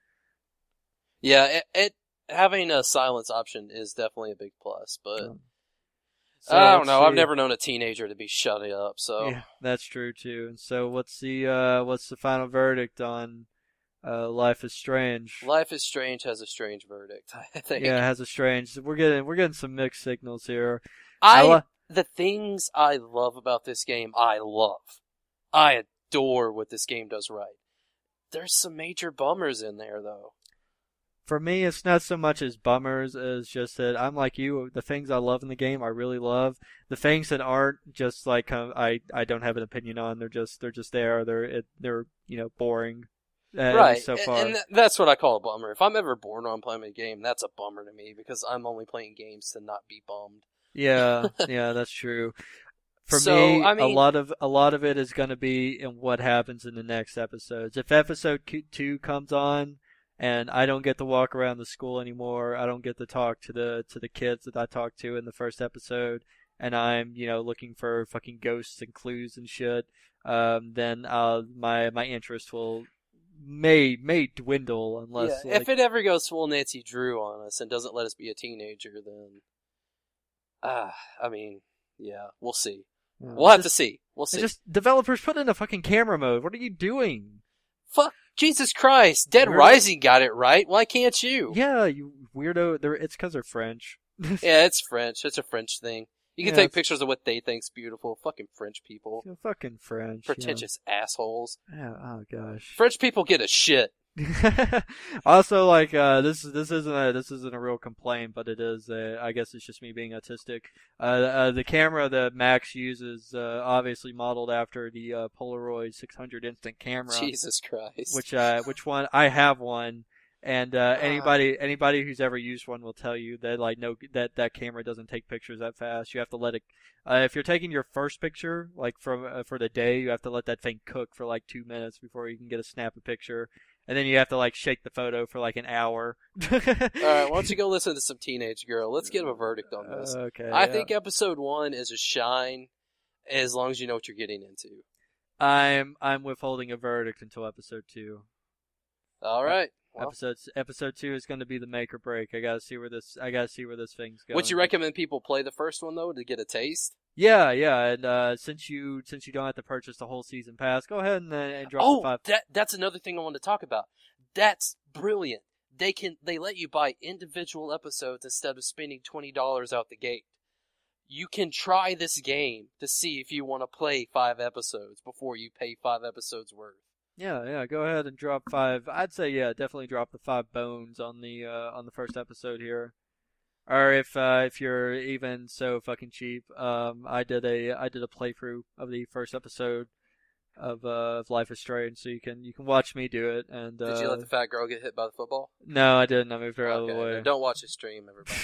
Yeah, it having a silence option is definitely a big plus, but so I don't know. I've never known a teenager to be shut up, so yeah, that's true too. And so what's the final verdict on Life is Strange? Life is Strange has a strange verdict, I think. Yeah, it has a strange. We're getting some mixed signals here. The things I love about this game, I love. I adore what this game does right. There's some major bummers in there, though. For me, it's not so much as bummers as just that I'm like you. The things I love in the game, I really love. The things that aren't just like I don't have an opinion on. They're just there. They're boring. Right, so far. And that's what I call a bummer. If I'm ever bored while I'm playing a game, that's a bummer to me because I'm only playing games to not be bummed. Yeah, that's true. For me, I mean, a lot of it is going to be in what happens in the next episodes. If episode 2 comes on and I don't get to walk around the school anymore, I don't get to talk to the kids that I talked to in the first episode, and I'm looking for fucking ghosts and clues and shit, then my interest may dwindle unless if it ever goes full Nancy Drew on us and doesn't let us be a teenager, then I mean, yeah, we'll see. We'll have to see. We'll see. Just developers put in a fucking camera mode. What are you doing? Fuck Jesus Christ! Dead Rising got it right. Why can't you? Yeah, you weirdo. It's because they're French. Yeah, it's French. It's a French thing. You can take pictures of what they think's beautiful. Fucking French people. Fucking French. Pretentious assholes. Yeah. Oh gosh. French people get a shit. Also, like this isn't a real complaint, but it is. I guess it's just me being autistic. The camera that Max uses, obviously modeled after the Polaroid 600 instant camera. Jesus Christ. Which one? I have one. And anybody who's ever used one will tell you that that camera doesn't take pictures that fast. You have to let it. If you're taking your first picture, like for the day, you have to let that thing cook for like 2 minutes before you can get a snap a picture, and then you have to like shake the photo for like an hour. All right, why don't you go listen to some Teenage Girl? Let's get a verdict on this. Okay. I think episode 1 is a shine, as long as you know what you're getting into. I'm withholding a verdict until episode 2. All right. Well, episode 2 is going to be the make or break. I gotta see where this thing's going. Would you recommend people play the first one though to get a taste? Yeah, and since you don't have to purchase the whole season pass, go ahead and drop the 5. That's another thing I wanted to talk about. That's brilliant. They let you buy individual episodes instead of spending $20 out the gate. You can try this game to see if you want to play 5 episodes before you pay 5 episodes worth. Yeah, go ahead and drop 5. I'd say, definitely drop the 5 bones on the first episode here. Or if you're even so fucking cheap, I did a playthrough of the first episode of Life is Strange, so you can watch me do it. And Did you let the fat girl get hit by the football? no, I didn't. I moved her out of the Okay, way. then don't watch the stream, everybody.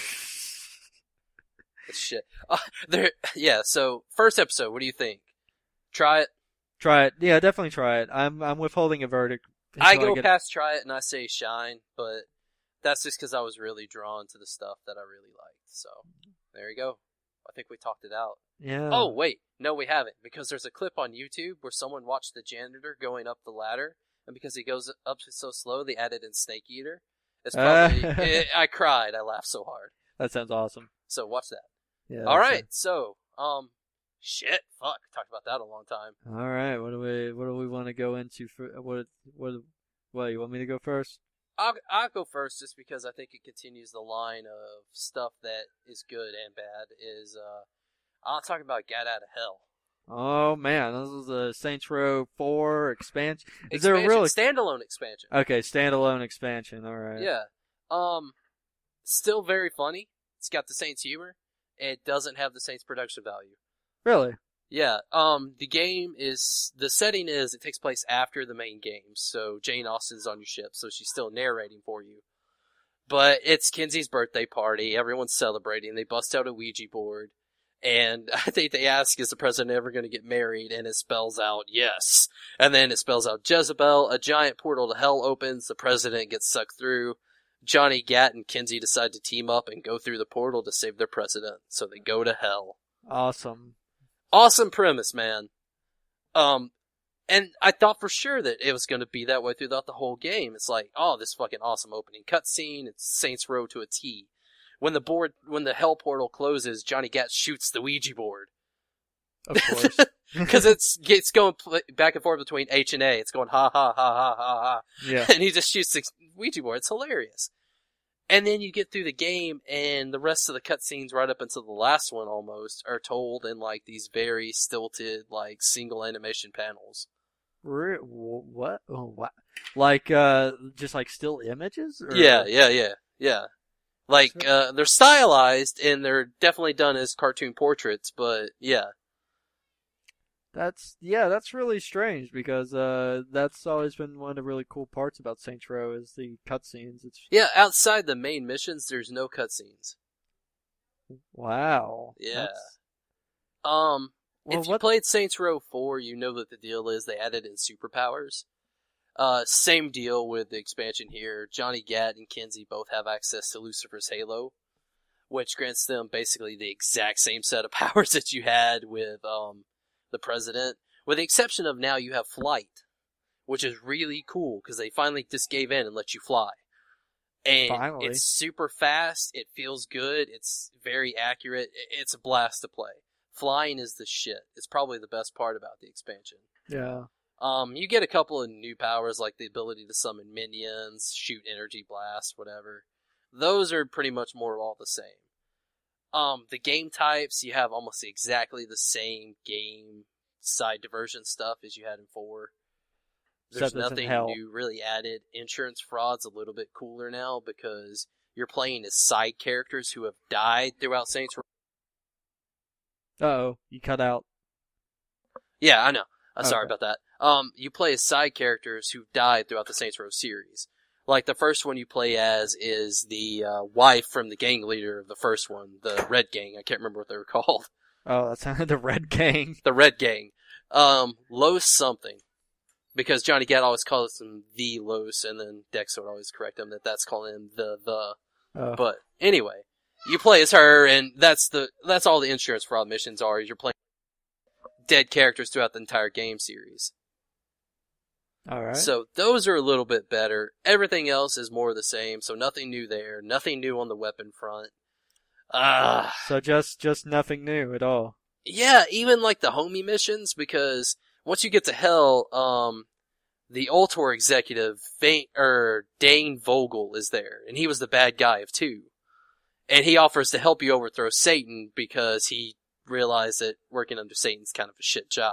It's shit. Yeah. So first episode, what do you think? Try it. Try it. Yeah, definitely try it. I'm withholding a verdict. I until go get- past try it and I say shine, but that's just because I was really drawn to the stuff that I really liked. So there you go. I think we talked it out. Yeah. Oh wait, no, we haven't, because there's a clip on YouTube where someone watched the janitor going up the ladder, and because he goes up so slow, they added in Snake Eater. It's probably I cried. I laughed so hard. That sounds awesome. So watch that. Yeah. All right. So shit. Fuck. Talked about that a long time. All right. What do we want to go into for what you want me to go first? I'll go first just because I think it continues the line of stuff that is good and bad. I'll talk about Get Out of Hell. Oh man, this is a Saints Row 4 expansion. Is there a Expansion, really standalone expansion? okay standalone expansion? All right. Yeah. Still very funny. It's got the Saints humor. It doesn't have the Saints production value. Really? Yeah. The setting is it takes place after the main game, so Jane Austen's on your ship, so she's still narrating for you. But it's Kenzie's birthday party. Everyone's celebrating. They bust out a Ouija board. And I think they ask, is the president ever going to get married? And it spells out yes. And then it spells out Jezebel. A giant portal to hell opens. The president gets sucked through. Johnny Gat and Kenzie decide to team up and go through the portal to save their president. So they go to hell. Awesome. Awesome premise, man. And I thought for sure that it was going to be that way throughout the whole game. It's like, oh, this fucking awesome opening cutscene. It's Saints Row to a T. When the hell portal closes, Johnny Gat shoots the Ouija board. Of course. Because it's going back and forth between H and A. It's going ha ha ha ha ha ha. Yeah. And he just shoots the Ouija board. It's hilarious. And then you get through the game, and the rest of the cutscenes, right up until the last one almost, are told in like these very stilted, like single animation panels. What? Oh, what? Like just like still images? Or? Yeah. Like they're stylized, and they're definitely done as cartoon portraits, but yeah. That's really strange because that's always been one of the really cool parts about Saints Row is the cutscenes. Yeah, outside the main missions, there's no cutscenes. Wow. Yeah. Well, If you played Saints Row 4, you know that the deal is they added in superpowers. Same deal with the expansion here. Johnny Gat and Kenzie both have access to Lucifer's Halo, which grants them basically the exact same set of powers that you had with the president, with the exception of now you have flight, which is really cool because they finally just gave in and let you fly. And Finally. It's super fast, it feels good, it's very accurate, it's a blast to play. Flying is the shit. It's probably the best part about the expansion. Yeah. You get a couple of new powers like the ability to summon minions, shoot energy blasts, whatever. Those are pretty much more all the same. The game types, you have almost exactly the same game side diversion stuff as you had in 4. There's Except it's in nothing hell. new really added. Insurance fraud's a little bit cooler now because you're playing as side characters who have died throughout Saints Row. Uh-oh, you cut out. Yeah, I know. Sorry Okay. about that. You play as side characters who've died throughout the Saints Row series. Like, the first one you play as is the wife from the gang leader of the first one, the Red Gang. I can't remember what they were called. Oh, that's the Red Gang. The Red Gang. Los something. Because Johnny Gat always calls him the Los, and then Dex would always correct him that that's calling him the. Oh. But, anyway. You play as her, and that's all the insurance fraud missions are, is you're playing dead characters throughout the entire game series. All right. So those are a little bit better. Everything else is more the same, so nothing new there. Nothing new on the weapon front. So just nothing new at all. Yeah, even like the homie missions, because once you get to hell, the Ultor executive, Dane Vogel, is there, and he was the bad guy of 2. And he offers to help you overthrow Satan because he realized that working under Satan's kind of a shit job.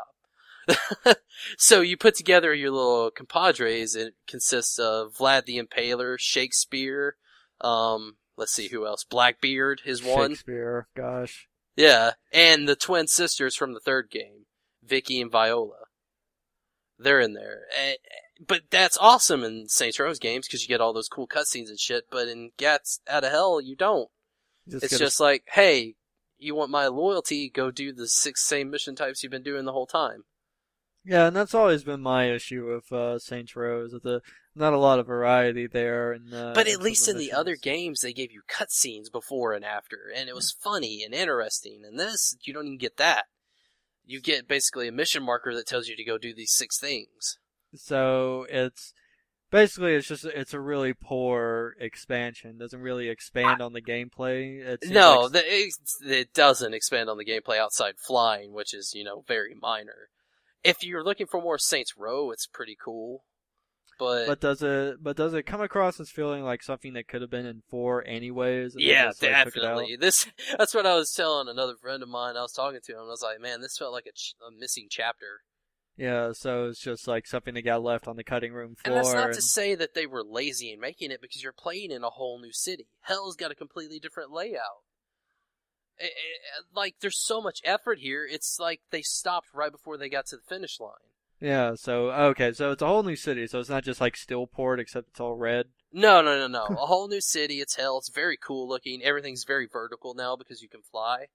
So you put together your little compadres. It consists of Vlad the Impaler, Shakespeare, let's see who else. Blackbeard is one. Shakespeare, gosh. Yeah, and the twin sisters from the third game, Vicky and Viola. They're in there. But that's awesome in Saints Row's games because you get all those cool cutscenes and shit, but in Gats Out of Hell, you don't. It's just like, hey, you want my loyalty, go do the 6 same mission types you've been doing the whole time. Yeah, and that's always been my issue with Saints Row, is that not a lot of variety there. But at least in the other games, they gave you cutscenes before and after, and it was funny and interesting. And this, you don't even get that. You get basically a mission marker that tells you to go do these 6 things. So it's basically it's a really poor expansion. Doesn't really expand on the gameplay. It doesn't expand on the gameplay outside flying, which is, very minor. If you're looking for more Saints Row, it's pretty cool. But does it come across as feeling like something that could have been in 4 anyways? Yeah, just, like, definitely. That's what I was telling another friend of mine. I was talking to him. I was like, man, this felt like a missing chapter. Yeah, so it's just like something that got left on the cutting room floor. And that's not to say that they were lazy in making it, because you're playing in a whole new city. Hell's got a completely different layout. Like, there's so much effort here, it's like they stopped right before they got to the finish line. Yeah, so it's a whole new city, so it's not just like Stillport, except it's all red. No. A whole new city, it's Hell, it's very cool looking, everything's very vertical now because you can fly.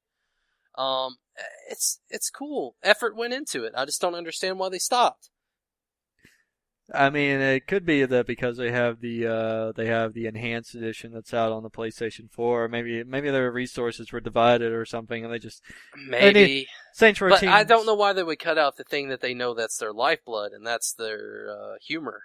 It's cool. Effort went into it. I just don't understand why they stopped. I mean, it could be that because they have the enhanced edition that's out on the PlayStation 4. Maybe their resources were divided or something, and they just maybe Saints Row. But I don't know why they would cut out the thing that they know that's their lifeblood, and that's their humor.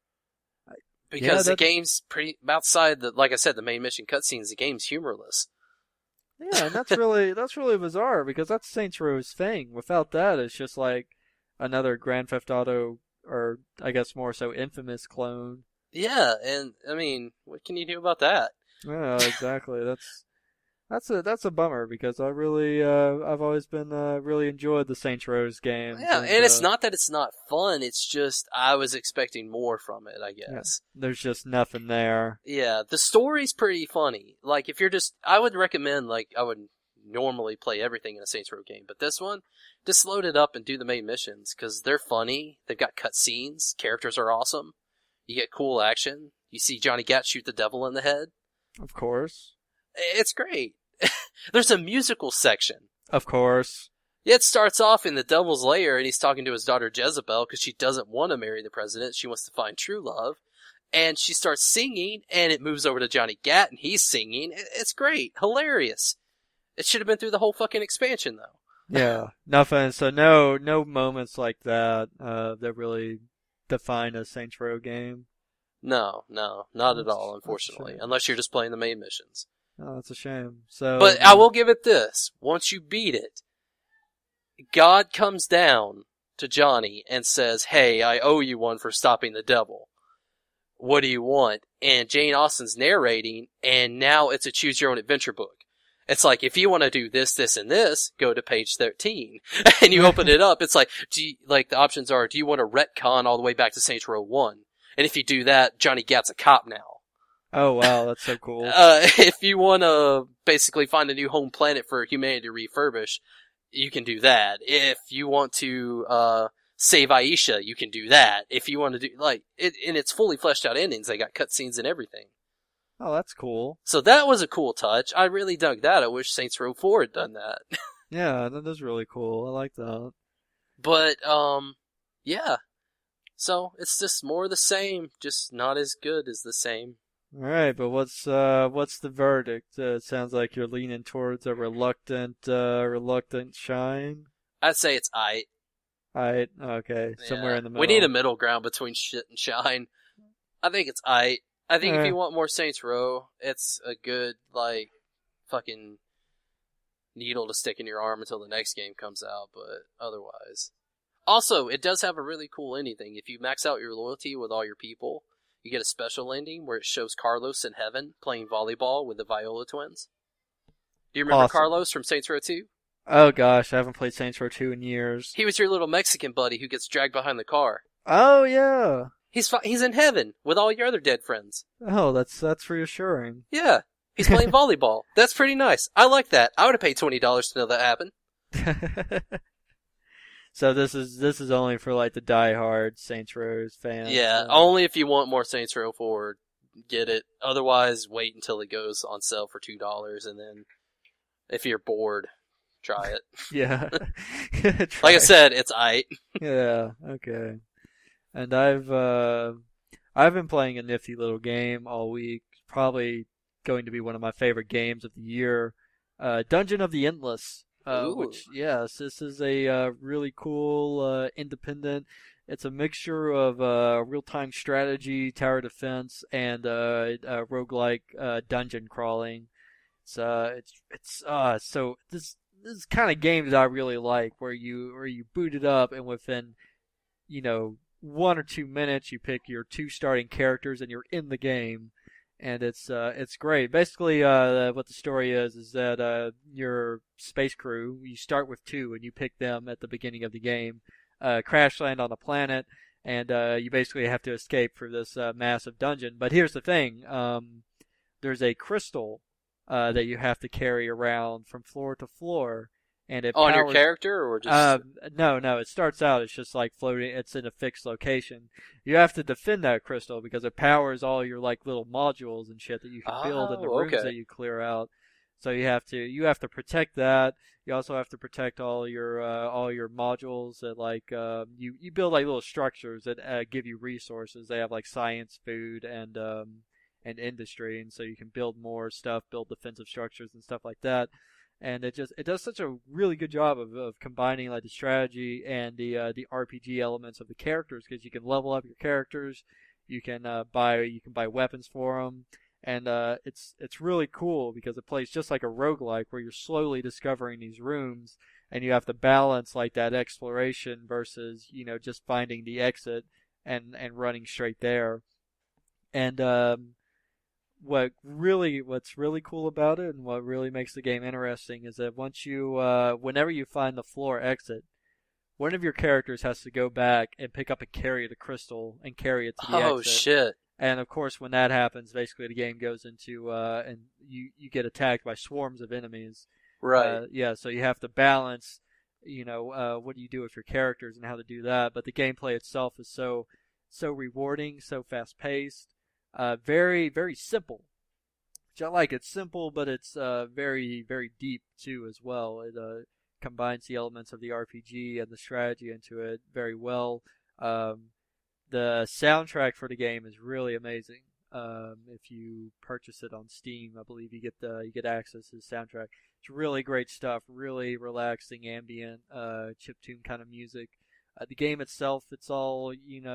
Because the game's pretty outside like I said, the main mission cutscenes. The game's humorless. Yeah, and that's really bizarre, because that's Saints Row's thing. Without that, it's just like another Grand Theft Auto, or I guess more so Infamous clone. Yeah, and I mean, what can you do about that? Yeah, exactly. That's a bummer, because I've always been really enjoyed the Saints Row's games. Yeah, and it's not that it's not fun. It's just I was expecting more from it, I guess. Yeah, there's just nothing there. Yeah, the story's pretty funny. Like, if you're I would recommend, like, I would normally play everything in a Saints Row game, but this one, just load it up and do the main missions, because they're funny. They've got cutscenes. Characters are awesome. You get cool action. You see Johnny Gat shoot the devil in the head. Of course. It's great. There's a musical section. Of course. It starts off in the devil's lair, and he's talking to his daughter Jezebel because she doesn't want to marry the president. She wants to find true love. And she starts singing, and it moves over to Johnny Gat, and he's singing. It's great. Hilarious. It should have been through the whole fucking expansion, though. Yeah, nothing. So no moments like that that really define a Saints Row game. No, not at all, unfortunately. Unless you're just playing the main missions. Oh, that's a shame. But I will give it this. Once you beat it, God comes down to Johnny and says, hey, I owe you one for stopping the devil. What do you want? And Jane Austen's narrating, and now it's a choose-your-own-adventure book. It's like, if you want to do this, this, and this, go to page 13. And you open it up, it's like, the options are, do you want to retcon all the way back to Saints Row 1? And if you do that, Johnny Gat's a cop now. Oh, wow, that's so cool. If you want to basically find a new home planet for humanity to refurbish, you can do that. If you want to save Aisha, you can do that. If you want to do, and it's fully fleshed out endings. They got cutscenes and everything. Oh, that's cool. So that was a cool touch. I really dug that. I wish Saints Row 4 had done that. Yeah, that is really cool. I like that. But, yeah. So, it's just more of the same, just not as good as the same. Alright, but what's the verdict? It sounds like you're leaning towards a reluctant shine. I'd say it's aight. Aight, okay, somewhere in the middle. We need a middle ground between shit and shine. I think it's aight. I think if you want more Saints Row, it's a good, fucking needle to stick in your arm until the next game comes out, but otherwise. Also, it does have a really cool ending thing. If you max out your loyalty with all your people, you get a special ending where it shows Carlos in heaven playing volleyball with the Viola twins. Do you remember Awesome. Carlos from Saints Row 2? Oh gosh, I haven't played Saints Row 2 in years. He was your little Mexican buddy who gets dragged behind the car. Oh yeah. He's in heaven with all your other dead friends. Oh, that's reassuring. Yeah. He's playing volleyball. That's pretty nice. I like that. I would have paid $20 to know that happened. So this is only for like the diehard Saints Row fans. Yeah, only if you want more Saints Row 4, get it. Otherwise, wait until it goes on sale for $2, and then if you're bored, try it. Yeah. Like I said, it's aight. Yeah. Okay. And I've been playing a nifty little game all week. Probably going to be one of my favorite games of the year. Dungeon of the Endless. Which, yes, this is a really cool independent. It's a mixture of real-time strategy, tower defense, and roguelike dungeon crawling. So this is the kind of game that I really like, where you boot it up and within 1 or 2 minutes you pick your 2 starting characters and you're in the game. And it's great. Basically, what the story is that your space crew, you start with 2 and you pick them at the beginning of the game, crash land on a planet, and you basically have to escape for this massive dungeon. But here's the thing: there's a crystal that you have to carry around from floor to floor, and it on powers... your character or just No. It starts out, it's just like floating. It's in a fixed location. You have to defend that crystal because it powers all your like little modules and shit that you can build in the rooms that you clear out. So you have to protect that. You also have to protect all your modules that like you build like little structures that give you resources. They have like science, food, and industry, and so you can build more stuff, build defensive structures and stuff like that. And it does such a really good job of combining like the strategy and the RPG elements of the characters, because you can level up your characters, you can buy weapons for them, and it's really cool because it plays just like a roguelike where you're slowly discovering these rooms, and you have to balance like that exploration versus just finding the exit and running straight there. And what's really cool about it and what really makes the game interesting is that whenever you find the floor exit, one of your characters has to go back and pick up and carry the crystal and carry it to the exit. Oh shit. And of course when that happens, basically the game goes into and you get attacked by swarms of enemies. Right. So you have to balance what do you do with your characters and how to do that, but the gameplay itself is so rewarding, so fast paced. Very, very simple. Which I like. It's simple, but it's very, very deep too as well. It combines the elements of the RPG and the strategy into it very well. The soundtrack for the game is really amazing. If you purchase it on Steam, I believe you get access to the soundtrack. It's really great stuff. Really relaxing, ambient, chiptune kind of music. The game itself, it's all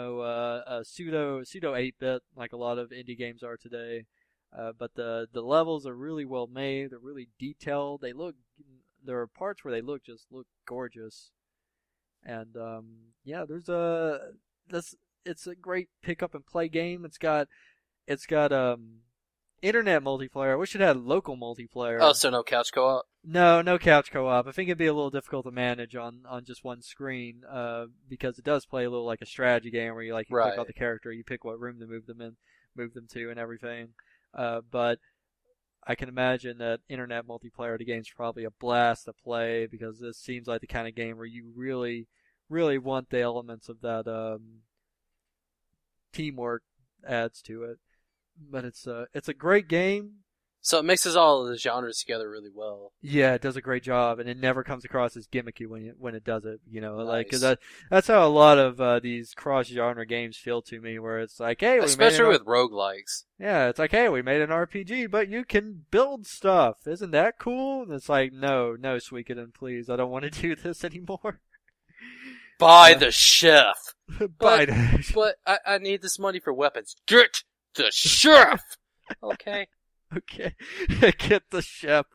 pseudo 8-bit, like a lot of indie games are today. But the levels are really well made. They're really detailed. There are parts where they look gorgeous. And it's a great pick up and play game. It's got internet multiplayer. I wish it had local multiplayer. Oh, so no couch co-op? No couch co-op. I think it'd be a little difficult to manage on just one screen, because it does play a little like a strategy game where you pick out the character, you pick what room to move them to, and everything. But I can imagine that internet multiplayer to game's probably a blast to play, because this seems like the kind of game where you really, really want the elements of that teamwork adds to it. But it's a great game. So it mixes all of the genres together really well. Yeah, it does a great job, and it never comes across as gimmicky when it does it. Nice. Cause that's how a lot of these cross-genre games feel to me, where it's like, hey, especially with roguelikes. Yeah, it's like, hey, we made an RPG, but you can build stuff. Isn't that cool? And it's like, no, Suikoden, please, I don't want to do this anymore. Buy the chef. But I need this money for weapons. Get the chef. Okay. Okay, get the chef.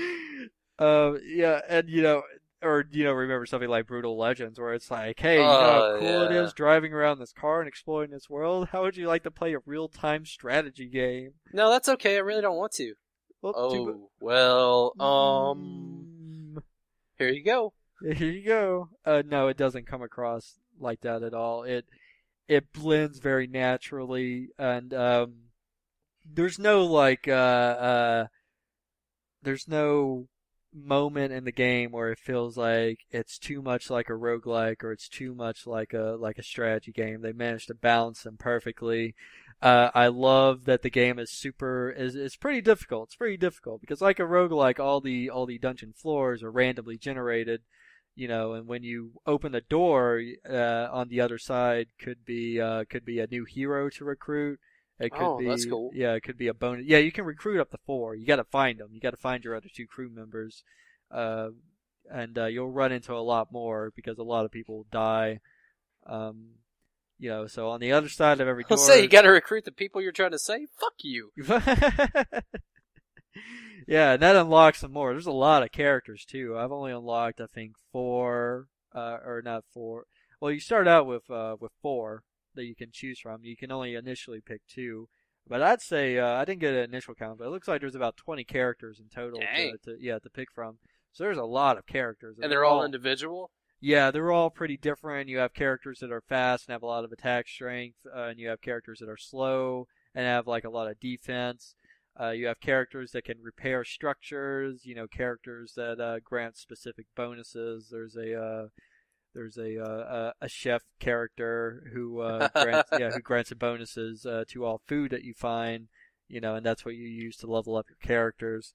Yeah, and remember something like Brutal Legends, where it's like, hey, how cool it is driving around this car and exploring this world? How would you like to play a real-time strategy game? No, that's okay. I really don't want to. Here you go. Here you go. No, it doesn't come across like that at all. It blends very naturally, and there's no there's no moment in the game where it feels like it's too much like a roguelike or it's too much like a strategy game. They managed to balance them perfectly. I love that the game is pretty difficult. It's pretty difficult because like a roguelike, all the dungeon floors are randomly generated, and when you open the door, on the other side could be a new hero to recruit. It could be, that's cool. Yeah, it could be a bonus. Yeah, you can recruit up to 4. You got to find them. You got to find your other 2 crew members, and you'll run into a lot more because a lot of people die. So on the other side of every door, I'll say you got to recruit the people you're trying to save. Fuck you. Yeah, and that unlocks some more. There's a lot of characters too. I've only unlocked I think 4, or not 4. Well, you start out with 4. That you can choose from. You can only initially pick 2. But I'd say, I didn't get an initial count, but it looks like there's about 20 characters in total to pick from. So there's a lot of characters. And they're all individual? Yeah, they're all pretty different. You have characters that are fast and have a lot of attack strength, and you have characters that are slow and have like a lot of defense. You have characters that can repair structures, characters that grant specific bonuses. There's a chef character who grants bonuses to all food that you find, and that's what you use to level up your characters.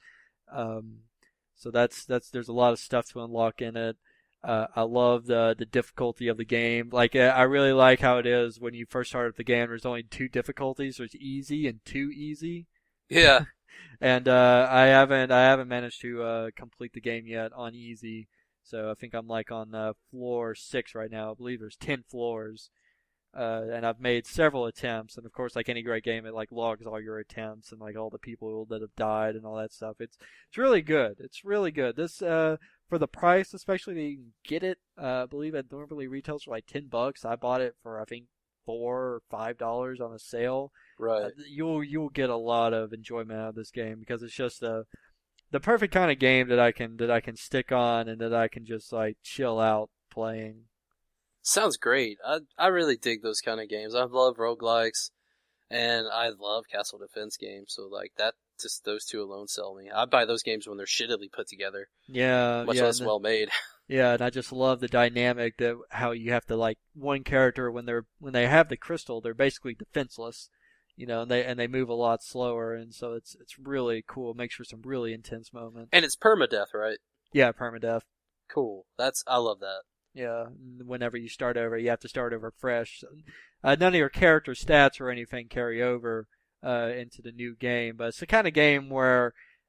So there's a lot of stuff to unlock in it. I love the difficulty of the game. Like I really like how it is when you first start up the game. There's only 2 difficulties. There's easy and too easy. Yeah. And I haven't managed to complete the game yet on easy. So I think I'm like on floor 6 right now. I believe there's 10 floors, and I've made several attempts. And of course, like any great game, it like logs all your attempts and like all the people that have died and all that stuff. It's really good. It's really good. This for the price, especially that you can get it. I believe it normally retails for like $10. I bought it for I think $4 or $5 on a sale. Right. You'll get a lot of enjoyment out of this game because it's just the perfect kind of game that I can stick on and that I can just like chill out playing. Sounds great. I really dig those kind of games. I love roguelikes, and I love castle defense games. So like that, just those 2 alone sell me. I buy those games when they're shittily put together. Yeah, much less well made. Yeah, and I just love the dynamic that how you have to like one character when they have the crystal, they're basically defenseless. And they move a lot slower, and so it's really cool. It makes for some really intense moments. And it's permadeath, right? Yeah, permadeath. Cool. I love that. Yeah, whenever you start over, you have to start over fresh. None of your character stats or anything carry over into the new game, but it's the kind of game where,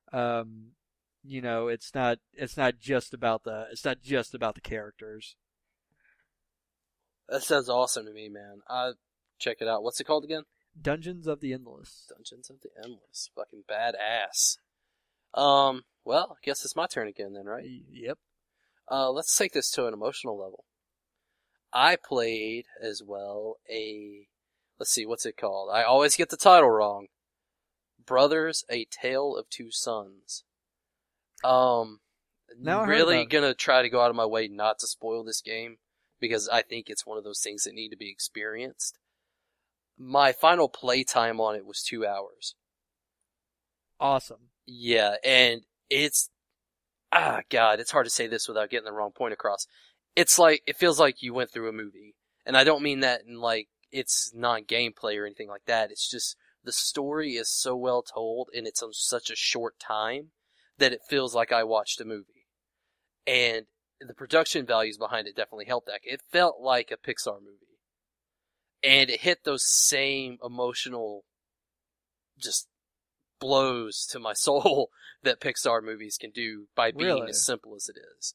it's not just about the characters. That sounds awesome to me, man. Check it out. What's it called again? Dungeons of the Endless. Dungeons of the Endless. Fucking badass. Well, I guess it's my turn again then, right? Yep. Let's take this to an emotional level. I played as well let's see, what's it called? I always get the title wrong. Brothers, A Tale of Two Sons. Really gonna try to go out of my way not to spoil this game, because I think it's one of those things that need to be experienced. My final play time on it was 2 hours. Awesome. Yeah, and it's... God, it's hard to say this without getting the wrong point across. It feels like you went through a movie. And I don't mean that in like, it's not gameplay or anything like that. It's just, the story is so well told, and it's on such a short time, that it feels like I watched a movie. And the production values behind it definitely helped that. It felt like a Pixar movie. And it hit those same emotional just blows to my soul that Pixar movies can do by being as simple as it is.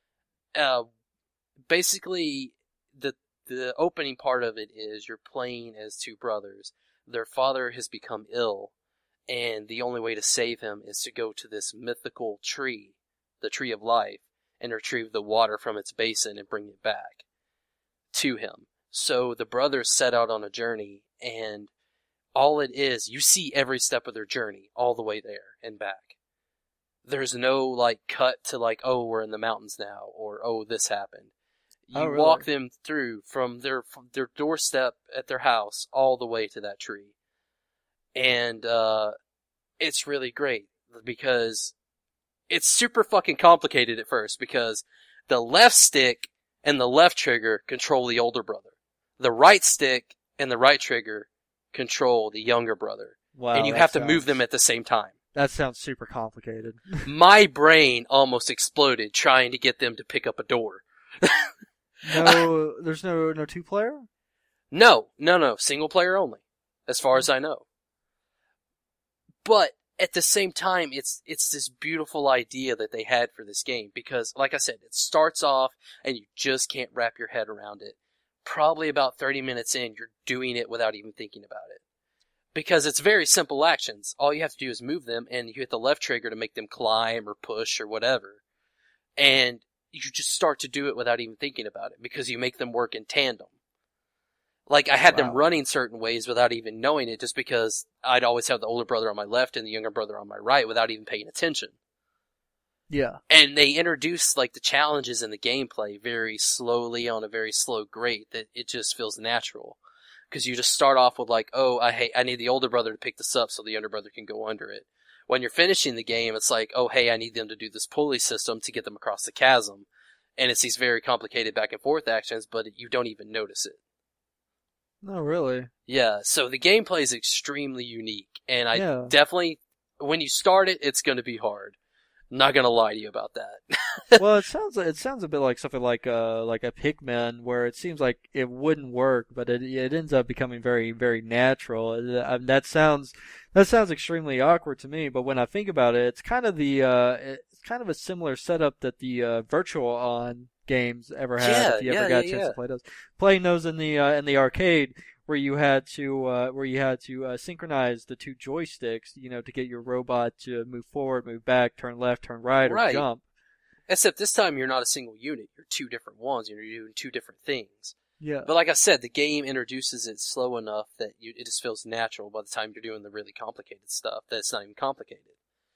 Basically, the opening part of it is you're playing as 2 brothers. Their father has become ill, and the only way to save him is to go to this mythical tree, the Tree of Life, and retrieve the water from its basin and bring it back to him. So the brothers set out on a journey, and all it is, you see every step of their journey, all the way there and back. There's no, like, cut to, like, oh, we're in the mountains now, or, oh, this happened. You walk them through from their doorstep at their house all the way to that tree. And it's really great, because it's super fucking complicated at first because the left stick and the left trigger control the older brother. The right stick and the right trigger control the younger brother. Wow, and you have to move them at the same time. That sounds super complicated. My brain almost exploded trying to get them to pick up a door. No, there's no 2-player? No. Single player only, as far as I know. But at the same time, it's this beautiful idea that they had for this game because, like I said, it starts off and you just can't wrap your head around it. Probably about 30 minutes in, you're doing it without even thinking about it. Because it's very simple actions. All you have to do is move them, and you hit the left trigger to make them climb or push or whatever. And you just start to do it without even thinking about it, because you make them work in tandem. Like, I had them running certain ways without even knowing it, just because I'd always have the older brother on my left and the younger brother on my right without even paying attention. Yeah. And they introduce, like, the challenges in the gameplay very slowly on a very slow grade, that it just feels natural. Because you just start off with like, oh, I need the older brother to pick this up so the younger brother can go under it. When you're finishing the game, it's like, oh, hey, I need them to do this pulley system to get them across the chasm. And it's these very complicated back and forth actions, but you don't even notice it. No, really? Yeah, so the gameplay is extremely unique. And I definitely, when you start it, it's going to be hard. I'm not going to lie to you about that. Well, it sounds a bit like something like a Pikmin, where it seems like it wouldn't work, but it ends up becoming very, very natural. That sounds extremely awkward to me, but when I think about it, it's kind of a similar setup that the Virtual On games ever had. If you ever got a chance to play those, playing those in the arcade, where you had to synchronize the two joysticks, to get your robot to move forward, move back, turn left, turn right, or jump. Except this time you're not a single unit. You're two different ones. You're doing two different things. Yeah. But like I said, the game introduces it slow enough that it just feels natural by the time you're doing the really complicated stuff that it's not even complicated.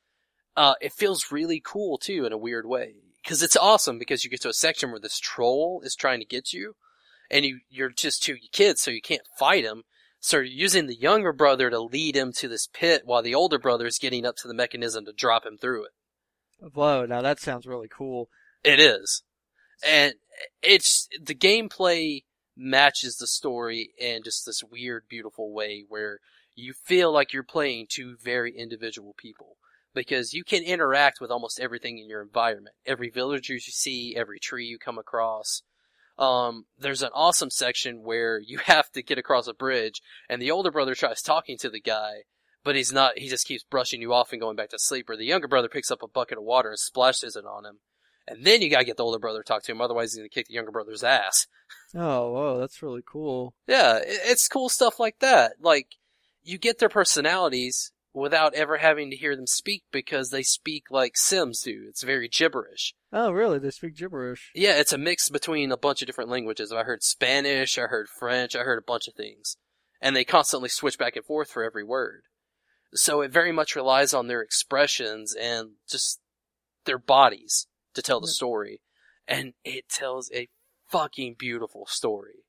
It feels really cool, too, in a weird way. Because it's awesome, because you get to a section where this troll is trying to get you, and you're just two kids, so you can't fight him. So you're using the younger brother to lead him to this pit while the older brother is getting up to the mechanism to drop him through it. Whoa, now that sounds really cool. It is. And the gameplay matches the story in just this weird, beautiful way where you feel like you're playing two very individual people. Because you can interact with almost everything in your environment. Every villager you see, every tree you come across. There's an awesome section where you have to get across a bridge, and the older brother tries talking to the guy, but he's not, he just keeps brushing you off and going back to sleep, or the younger brother picks up a bucket of water and splashes it on him. And then you gotta get the older brother to talk to him, otherwise he's gonna kick the younger brother's ass. Oh, whoa, that's really cool. Yeah, it's cool stuff like that. Like, you get their personalities without ever having to hear them speak, because they speak like Sims do. It's very gibberish. Oh, really? They speak gibberish? Yeah, it's a mix between a bunch of different languages. I heard Spanish, I heard French, I heard a bunch of things. And they constantly switch back and forth for every word. So it very much relies on their expressions and just their bodies to tell the story. And it tells a fucking beautiful story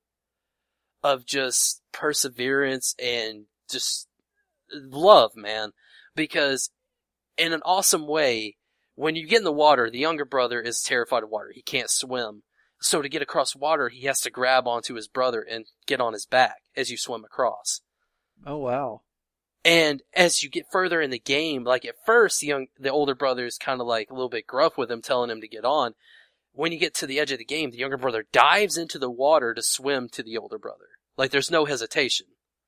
of just perseverance and just love, man. Because in an awesome way, when you get in the water, the younger brother is terrified of water. He can't swim. So to get across water, he has to grab onto his brother and get on his back as you swim across. Oh, wow. And as you get further in the game, like at first, the older brother is kind of like a little bit gruff with him, telling him to get on. When you get to the edge of the game, the younger brother dives into the water to swim to the older brother. Like, there's no hesitation.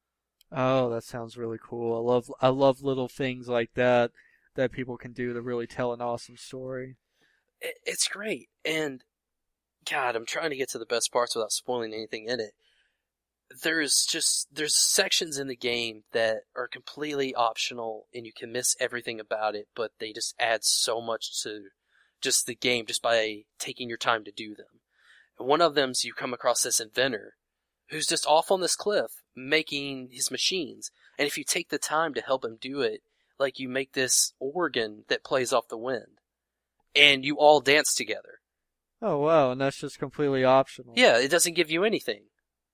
Oh, that sounds really cool. I love little things like that people can do to really tell an awesome story. It's great. And, God, I'm trying to get to the best parts without spoiling anything in it. There's sections in the game that are completely optional, and you can miss everything about it, but they just add so much to just the game just by taking your time to do them. And one of them's you come across this inventor who's just off on this cliff making his machines. And if you take the time to help him do it, like you make this organ that plays off the wind. And you all dance together. Oh, wow, and that's just completely optional. Yeah, it doesn't give you anything.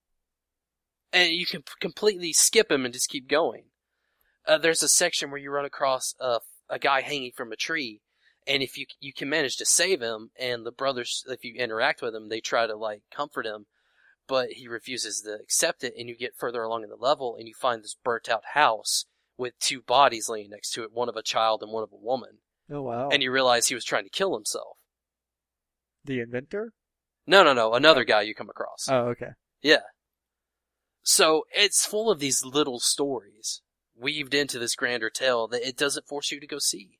And you can completely skip him and just keep going. There's a section where you run across a guy hanging from a tree, And if you can manage to save him, and the brothers, if you interact with him, they try to like comfort him, but he refuses to accept it, and you get further along in the level, and you find this burnt out house with 2 bodies laying next to it, one of a child and one of a woman. Oh, wow. And you realize he was trying to kill himself. The inventor? No, another guy you come across. Oh, okay. Yeah. So it's full of these little stories weaved into this grander tale that it doesn't force you to go see.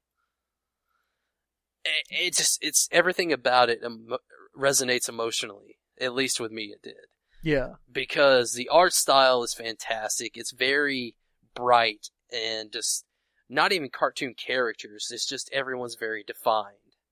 It's everything about it resonates emotionally. At least with me, it did. Yeah. Because the art style is fantastic. It's very bright and just not even cartoon characters. It's just everyone's very defined.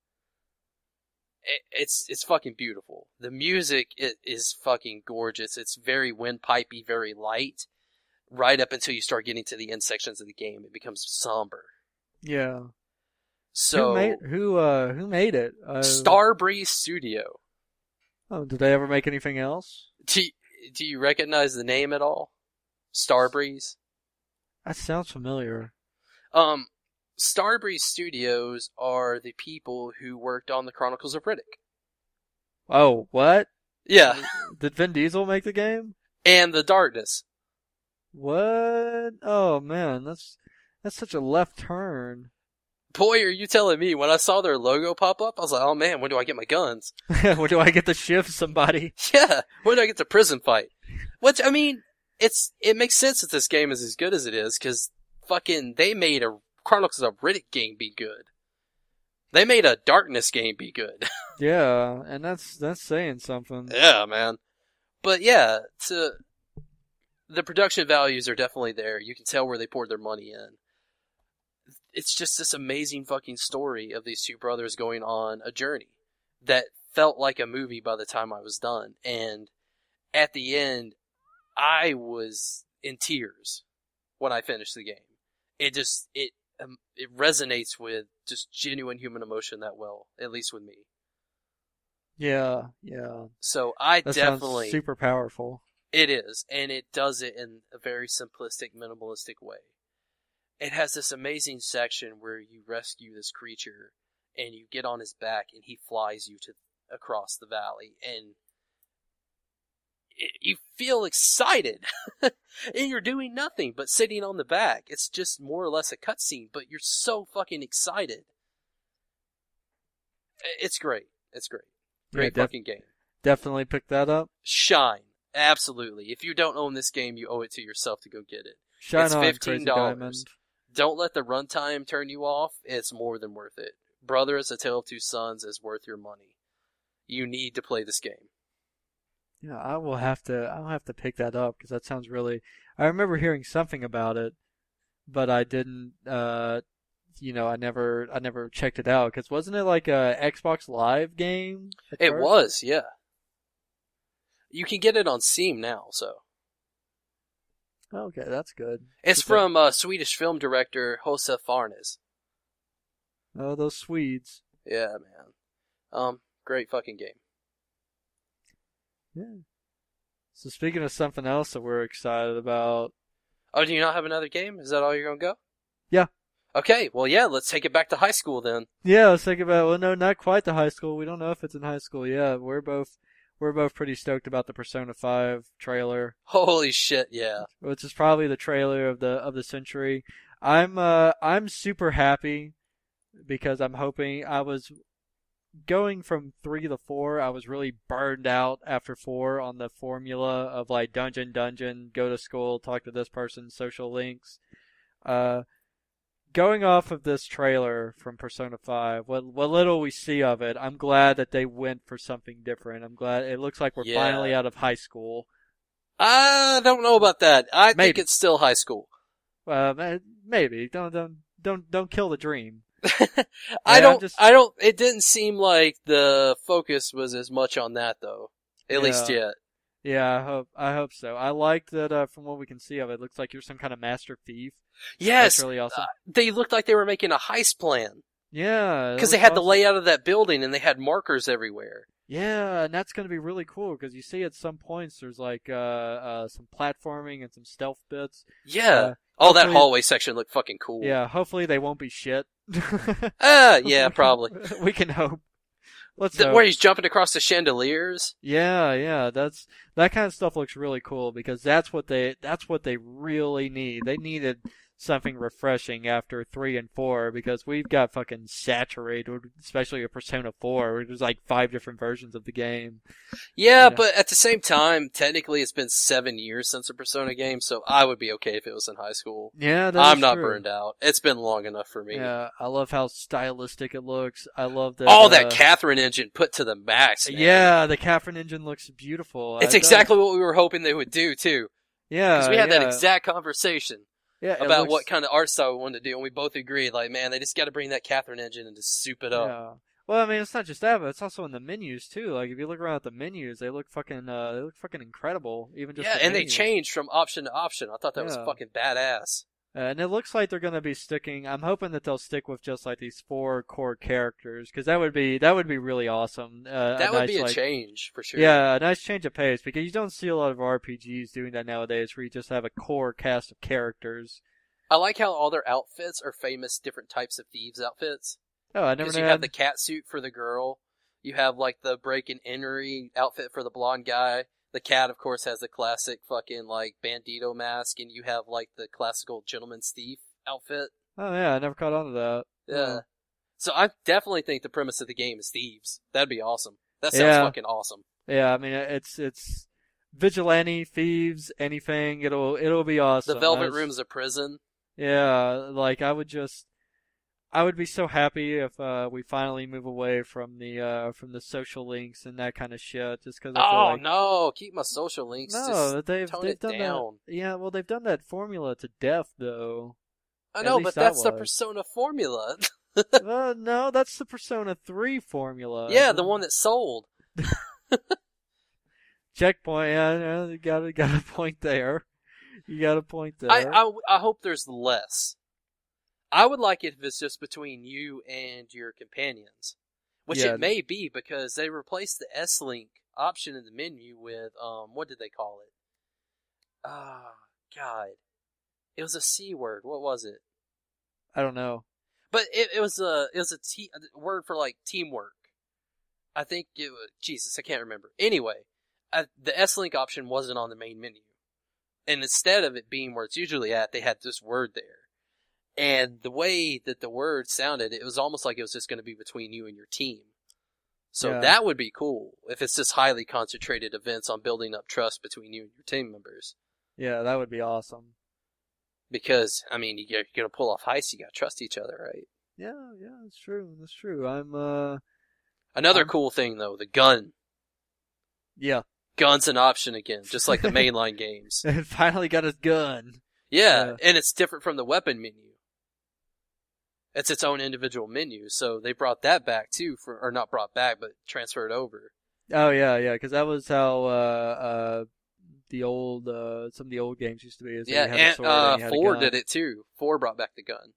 It's fucking beautiful. The music is fucking gorgeous. It's very windpipey, very light. Right up until you start getting to the end sections of the game, it becomes somber. Yeah. So who made it? Starbreeze Studio. Oh, did they ever make anything else? Do you recognize the name at all? Starbreeze? That sounds familiar. Starbreeze Studios are the people who worked on the Chronicles of Riddick. Oh, what? Yeah. Did Vin Diesel make the game? And The Darkness. What? Oh man, that's such a left turn. Boy, are you telling me, when I saw their logo pop up, I was like, oh man, when do I get my guns? When do I get to shift somebody? Yeah, when do I get to prison fight? Which, I mean, it makes sense that this game is as good as it is, because fucking, they made a Chronicles of Riddick game be good. They made a Darkness game be good. Yeah, and that's saying something. Yeah, man. But yeah, the production values are definitely there. You can tell where they poured their money in. It's just this amazing fucking story of these 2 brothers going on a journey that felt like a movie by the time I was done. And at the end, I was in tears when I finished the game. It resonates with just genuine human emotion that well, at least with me. Yeah. So I That definitely... sounds super powerful. It is, and it does it in a very simplistic, minimalistic way. It has this amazing section where you rescue this creature, and you get on his back, and he flies you across the valley, and you feel excited, and you're doing nothing but sitting on the back. It's just more or less a cutscene, but you're so fucking excited. It's great. It's great. Great fucking game. Definitely pick that up. Shine. Absolutely. If you don't own this game, you owe it to yourself to go get it. Shine It's on, $15. Crazy Diamond. Don't let the runtime turn you off. It's more than worth it. Brothers: A Tale of Two Sons is worth your money. You need to play this game. Yeah, I'll have to pick that up because that sounds really. I remember hearing something about it, but I didn't. I never checked it out because wasn't it like a Xbox Live game? It was, yeah. You can get it on Steam now, so. Okay, that's good. It's from Swedish film director Josef Farnes. Oh, those Swedes. Yeah, man. Great fucking game. Yeah. So speaking of something else that we're excited about. Oh, do you not have another game? Is that all you're gonna go? Yeah. Okay, well, yeah, let's take it back to high school then. Yeah, let's think about. Well, no, not quite the high school. We don't know if it's in high school yet. We're both pretty stoked about the Persona 5 trailer. Holy shit, yeah. Which is probably the trailer of the century. I'm super happy because I'm hoping. I was going from 3 to 4. I was really burned out after 4 on the formula of like dungeon, go to school, talk to this person, social links. Going off of this trailer from Persona 5, what little we see of it, I'm glad that they went for something different. I'm glad it looks like we're finally out of high school. I don't know about that. I think it's still high school. Maybe. Don't kill the dream. It didn't seem like the focus was as much on that though. At least yet. Yeah, I hope so. I liked that from what we can see of it. It looks like you're some kind of master thief. Yes. That's really awesome. They looked like they were making a heist plan. Yeah. Because they had the layout of that building and they had markers everywhere. Yeah, and that's going to be really cool because you see at some points there's like some platforming and some stealth bits. Yeah. That hallway section looked fucking cool. Yeah, hopefully they won't be shit Yeah, probably. We can hope. Let's hope. Where he's jumping across the chandeliers. Yeah, that kind of stuff looks really cool because that's what they really need. They needed something refreshing after 3 and 4 because we've got fucking saturated, especially with Persona 4, where there's like 5 different versions of the game. Yeah, but at the same time, technically it's been 7 years since a Persona game, so I would be okay if it was in high school. Yeah, I'm not burned out. It's been long enough for me. Yeah, I love how stylistic it looks. I love that. All that Catherine engine put to the max, man. Yeah, the Catherine engine looks beautiful. It's exactly what we were hoping they would do, too. Yeah. Because we had that exact conversation. Yeah, about what kind of art style we wanted to do, and we both agreed, like, man, they just got to bring that Catherine engine and just soup it up. Yeah. Well, I mean, it's not just that, but it's also in the menus too. Like, if you look around at the menus, they look fucking incredible. Even just and they changed from option to option. I thought that was fucking badass. And it looks like they're going to be sticking. I'm hoping that they'll stick with just like these 4 core characters, because that would be really awesome. That would be a change for sure. Yeah, a nice change of pace, because you don't see a lot of RPGs doing that nowadays, where you just have a core cast of characters. I like how all their outfits are famous different types of thieves' outfits. Oh, I never know. Because you have the cat suit for the girl. You have, like, the break and entry outfit for the blonde guy. The cat, of course, has the classic fucking, like, bandito mask. And you have, like, the classical gentleman's thief outfit. Oh, yeah, I never caught on to that. Yeah. So I definitely think the premise of the game is thieves. That'd be awesome. That sounds fucking awesome. Yeah, I mean, it's vigilante, thieves, anything. It'll be awesome. The Velvet Room's a prison. Yeah, like, I would be so happy if we finally move away from the social links and that kind of shit. Just because I feel like, no, keep my social links. No, just they've down. done that. Yeah, well, they've done that formula to death, though. I know, but that's the Persona formula. No, that's the Persona 3 formula. Yeah, the one that sold. Checkpoint. Yeah, you got a point there. You got a point there. I hope there's less. I would like it if it's just between you and your companions. Which it may be, because they replaced the S-Link option in the menu with, what did they call it? God. It was a C word. What was it? I don't know. But it was a word for, like, teamwork. I think it was, Jesus, I can't remember. Anyway, the S-Link option wasn't on the main menu. And instead of it being where it's usually at, they had this word there. And the way that the word sounded, it was almost like it was just going to be between you and your team. So that would be cool, if it's just highly concentrated events on building up trust between you and your team members. Yeah, that would be awesome. Because, I mean, you're going to pull off heists, you got to trust each other, right? Yeah, that's true. Another cool thing, though, the gun. Yeah. Gun's an option again, just like the mainline games. It finally got his gun. Yeah, and it's different from the weapon menu. It's its own individual menu, so they brought that back too, or not brought back, but transferred over. Oh yeah, because that was how the old some of the old games used to be. Yeah, and 4 did it too. 4 brought back the gun.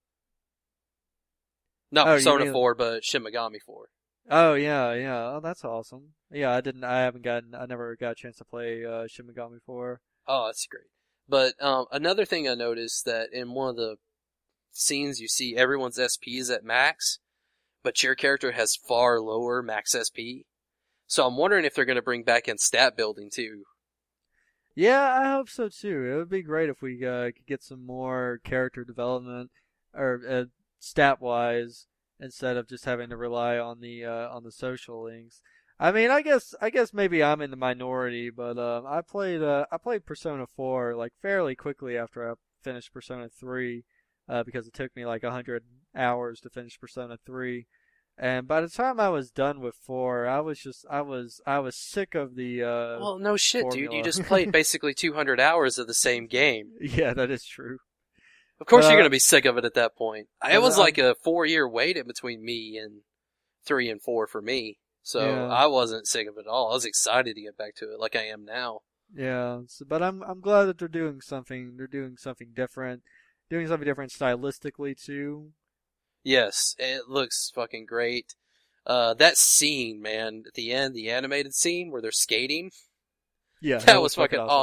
Not Persona 4, but Shin Megami 4. Oh yeah. Oh, that's awesome. Yeah, I never got a chance to play Shin Megami 4. Oh, that's great. But another thing I noticed, that in one of the scenes you see everyone's SP is at max, but your character has far lower max SP. So I'm wondering if they're going to bring back in stat building too. Yeah, I hope so too. It would be great if we could get some more character development, or stat-wise, instead of just having to rely on the social links. I mean, I guess maybe I'm in the minority, but I played Persona 4 like fairly quickly after I finished Persona 3, because it took me like 100 hours to finish Persona 3. And by the time I was done with 4, I was sick of the well, no shit, formula. Dude. You just played basically 200 hours of the same game. Yeah, that is true. Of course you're going to be sick of it at that point. It was like a 4-year wait in between me and 3 and 4 for me. So I wasn't sick of it at all. I was excited to get back to it like I am now. Yeah, but I'm glad that they're doing something. They're doing something different. Doing something different stylistically too. Yes, it looks fucking great. That scene, man, at the end, the animated scene where they're skating. Yeah, that was fucking awesome.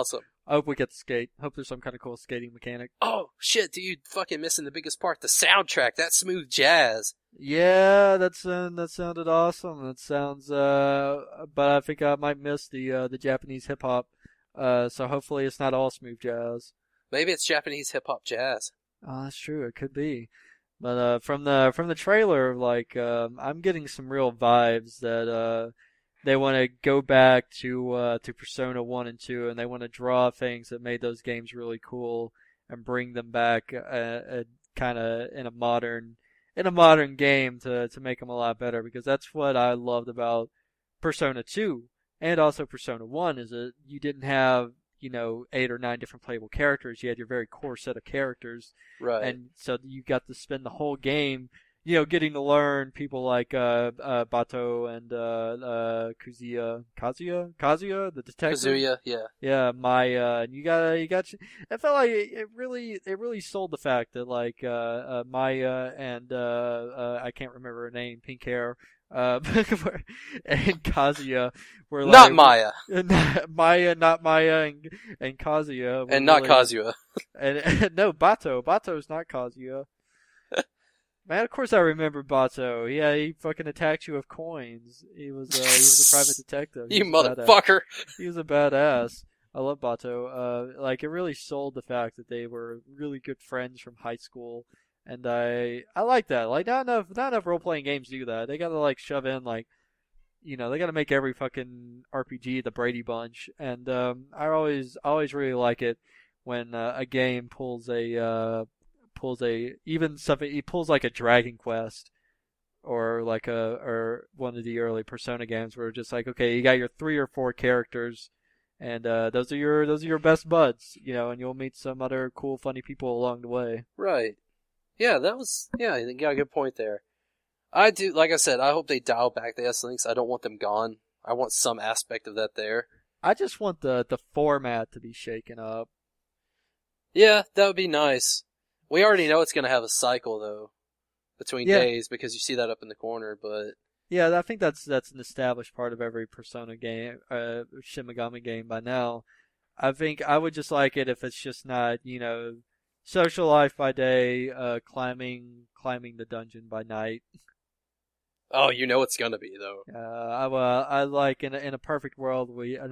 I hope we get to skate. Hope there's some kind of cool skating mechanic. Oh, shit, dude, fucking missing the biggest part. The soundtrack, that smooth jazz. Yeah, that sounded awesome. That sounds, but I think I might miss the Japanese hip hop. So hopefully it's not all smooth jazz. Maybe it's Japanese hip-hop jazz. Oh, that's true. It could be. But from the trailer, like I'm getting some real vibes that they want to go back to Persona 1 and 2, and they want to draw things that made those games really cool and bring them back kind of in a modern game to make them a lot better, because that's what I loved about Persona 2 and also Persona 1 is that you didn't have 8 or 9 different playable characters. You had your very core set of characters. Right. And so you got to spend the whole game, getting to learn people like Bato and Kazuya, the detective. Kazuya, yeah. Yeah, Maya, and you got. I felt like it really sold the fact that like Maya and I can't remember her name, pink hair, and Kazuya were like, not Maya. Maya, not Maya, and Kazuya, and not Kazuya. And no, Bato's not Kazuya. Man, of course I remember Bato. Yeah, he fucking attacked you with coins. He was a private detective. You motherfucker. He was a badass. I love Bato. Like it really sold the fact that they were really good friends from high school, and I like that. Like not enough role playing games do that. They gotta like shove in like, they gotta make every fucking RPG the Brady Bunch, and I always really like it when a game pulls like a Dragon Quest or like or one of the early Persona games where it's just like, okay, you got your 3 or 4 characters, and those are your best buds, and you'll meet some other cool, funny people along the way. Right. Yeah, I think you got a good point there. I do, like I said, I hope they dial back the S-Links. I don't want them gone. I want some aspect of that there. I just want the format to be shaken up. Yeah, that would be nice. We already know it's going to have a cycle, though, between days, because you see that up in the corner, but... Yeah, I think that's an established part of every Persona game, Shin Megami game by now. I think I would just like it if it's just not, social life by day, climbing the dungeon by night. Oh, it's going to be, though. I like in a perfect world,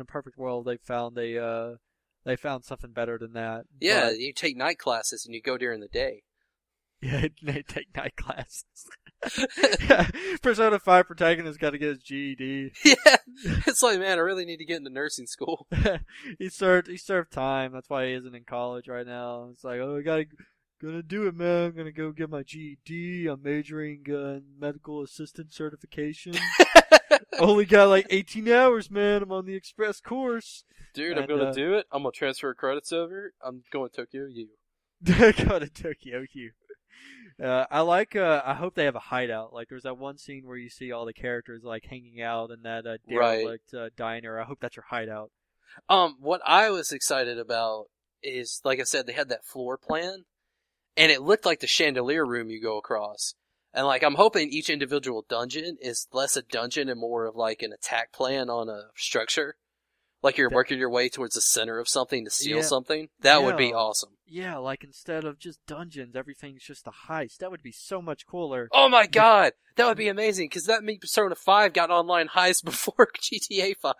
they found something better than that. Yeah, but, you take night classes and you go during the day. Yeah, they take night classes. Persona 5 protagonist got to get his GED. Yeah, it's like, man, I really need to get into nursing school. He served time. That's why he isn't in college right now. It's like, oh, gonna do it, man. I'm gonna go get my GED. I'm majoring in medical assistant certification. Only got like 18 hours, man. I'm on the express course. Dude, I'm gonna do it. I'm gonna transfer credits over. I'm going to Tokyo U. Go to Tokyo U. I hope they have a hideout. Like, there's that one scene where you see all the characters, like, hanging out in that derelict diner. I hope that's your hideout. What I was excited about is, like I said, they had that floor plan, and it looked like the chandelier room you go across. And, like, I'm hoping each individual dungeon is less a dungeon and more of, like, an attack plan on a structure. Like you're working your way towards the center of something to steal something. That would be awesome. Yeah, like instead of just dungeons, everything's just a heist. That would be so much cooler. Oh my god! That would be amazing, because that means Persona 5 got online heist before GTA 5.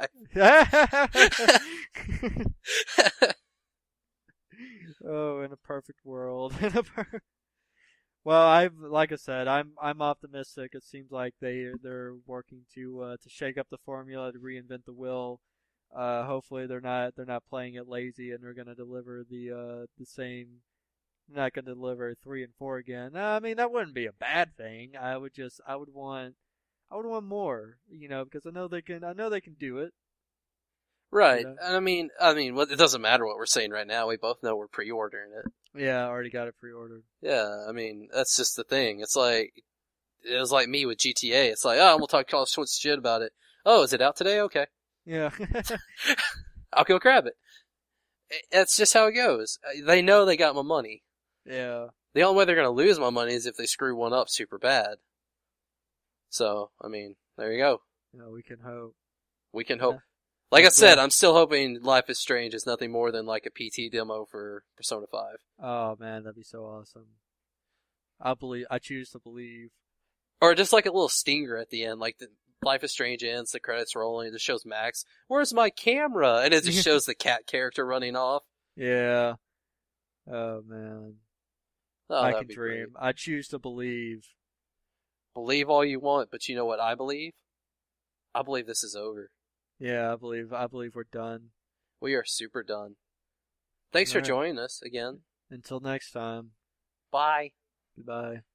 Oh, in a perfect world. Well, like I said, I'm optimistic. It seems like they're working to shake up the formula, to reinvent the wheel. Hopefully they're not playing it lazy, and they're going to deliver the same. Not going to deliver 3 and 4 again. I mean, that wouldn't be a bad thing. I would want more, because I know they can do it. Right. And I mean, it doesn't matter what we're saying right now. We both know we're pre-ordering it. Yeah, I already got it pre-ordered. Yeah, I mean, that's just the thing. It was like me with GTA. It's like, oh, we'll talk all sorts of shit about it. Oh, is it out today? Okay. Yeah. I'll go grab it. That's just how it goes. They know they got my money. Yeah. The only way they're going to lose my money is if they screw one up super bad. So, I mean, there you go. Yeah, we can hope. We can hope. Like I said, I'm still hoping Life is Strange is nothing more than like a PT demo for Persona 5. Oh man, that'd be so awesome. I choose to believe. Or just like a little stinger at the end, like the Life is Strange ends, the credits rolling, it just shows Max, "Where's my camera?" And it just shows the cat character running off. Yeah. Oh man. Oh, I that'd can be dream. great. I choose to believe. Believe all you want, but you know what I believe? I believe this is over. Yeah, I believe we're done. We are super done. Thanks for All right. joining us again. Until next time. Bye. Goodbye.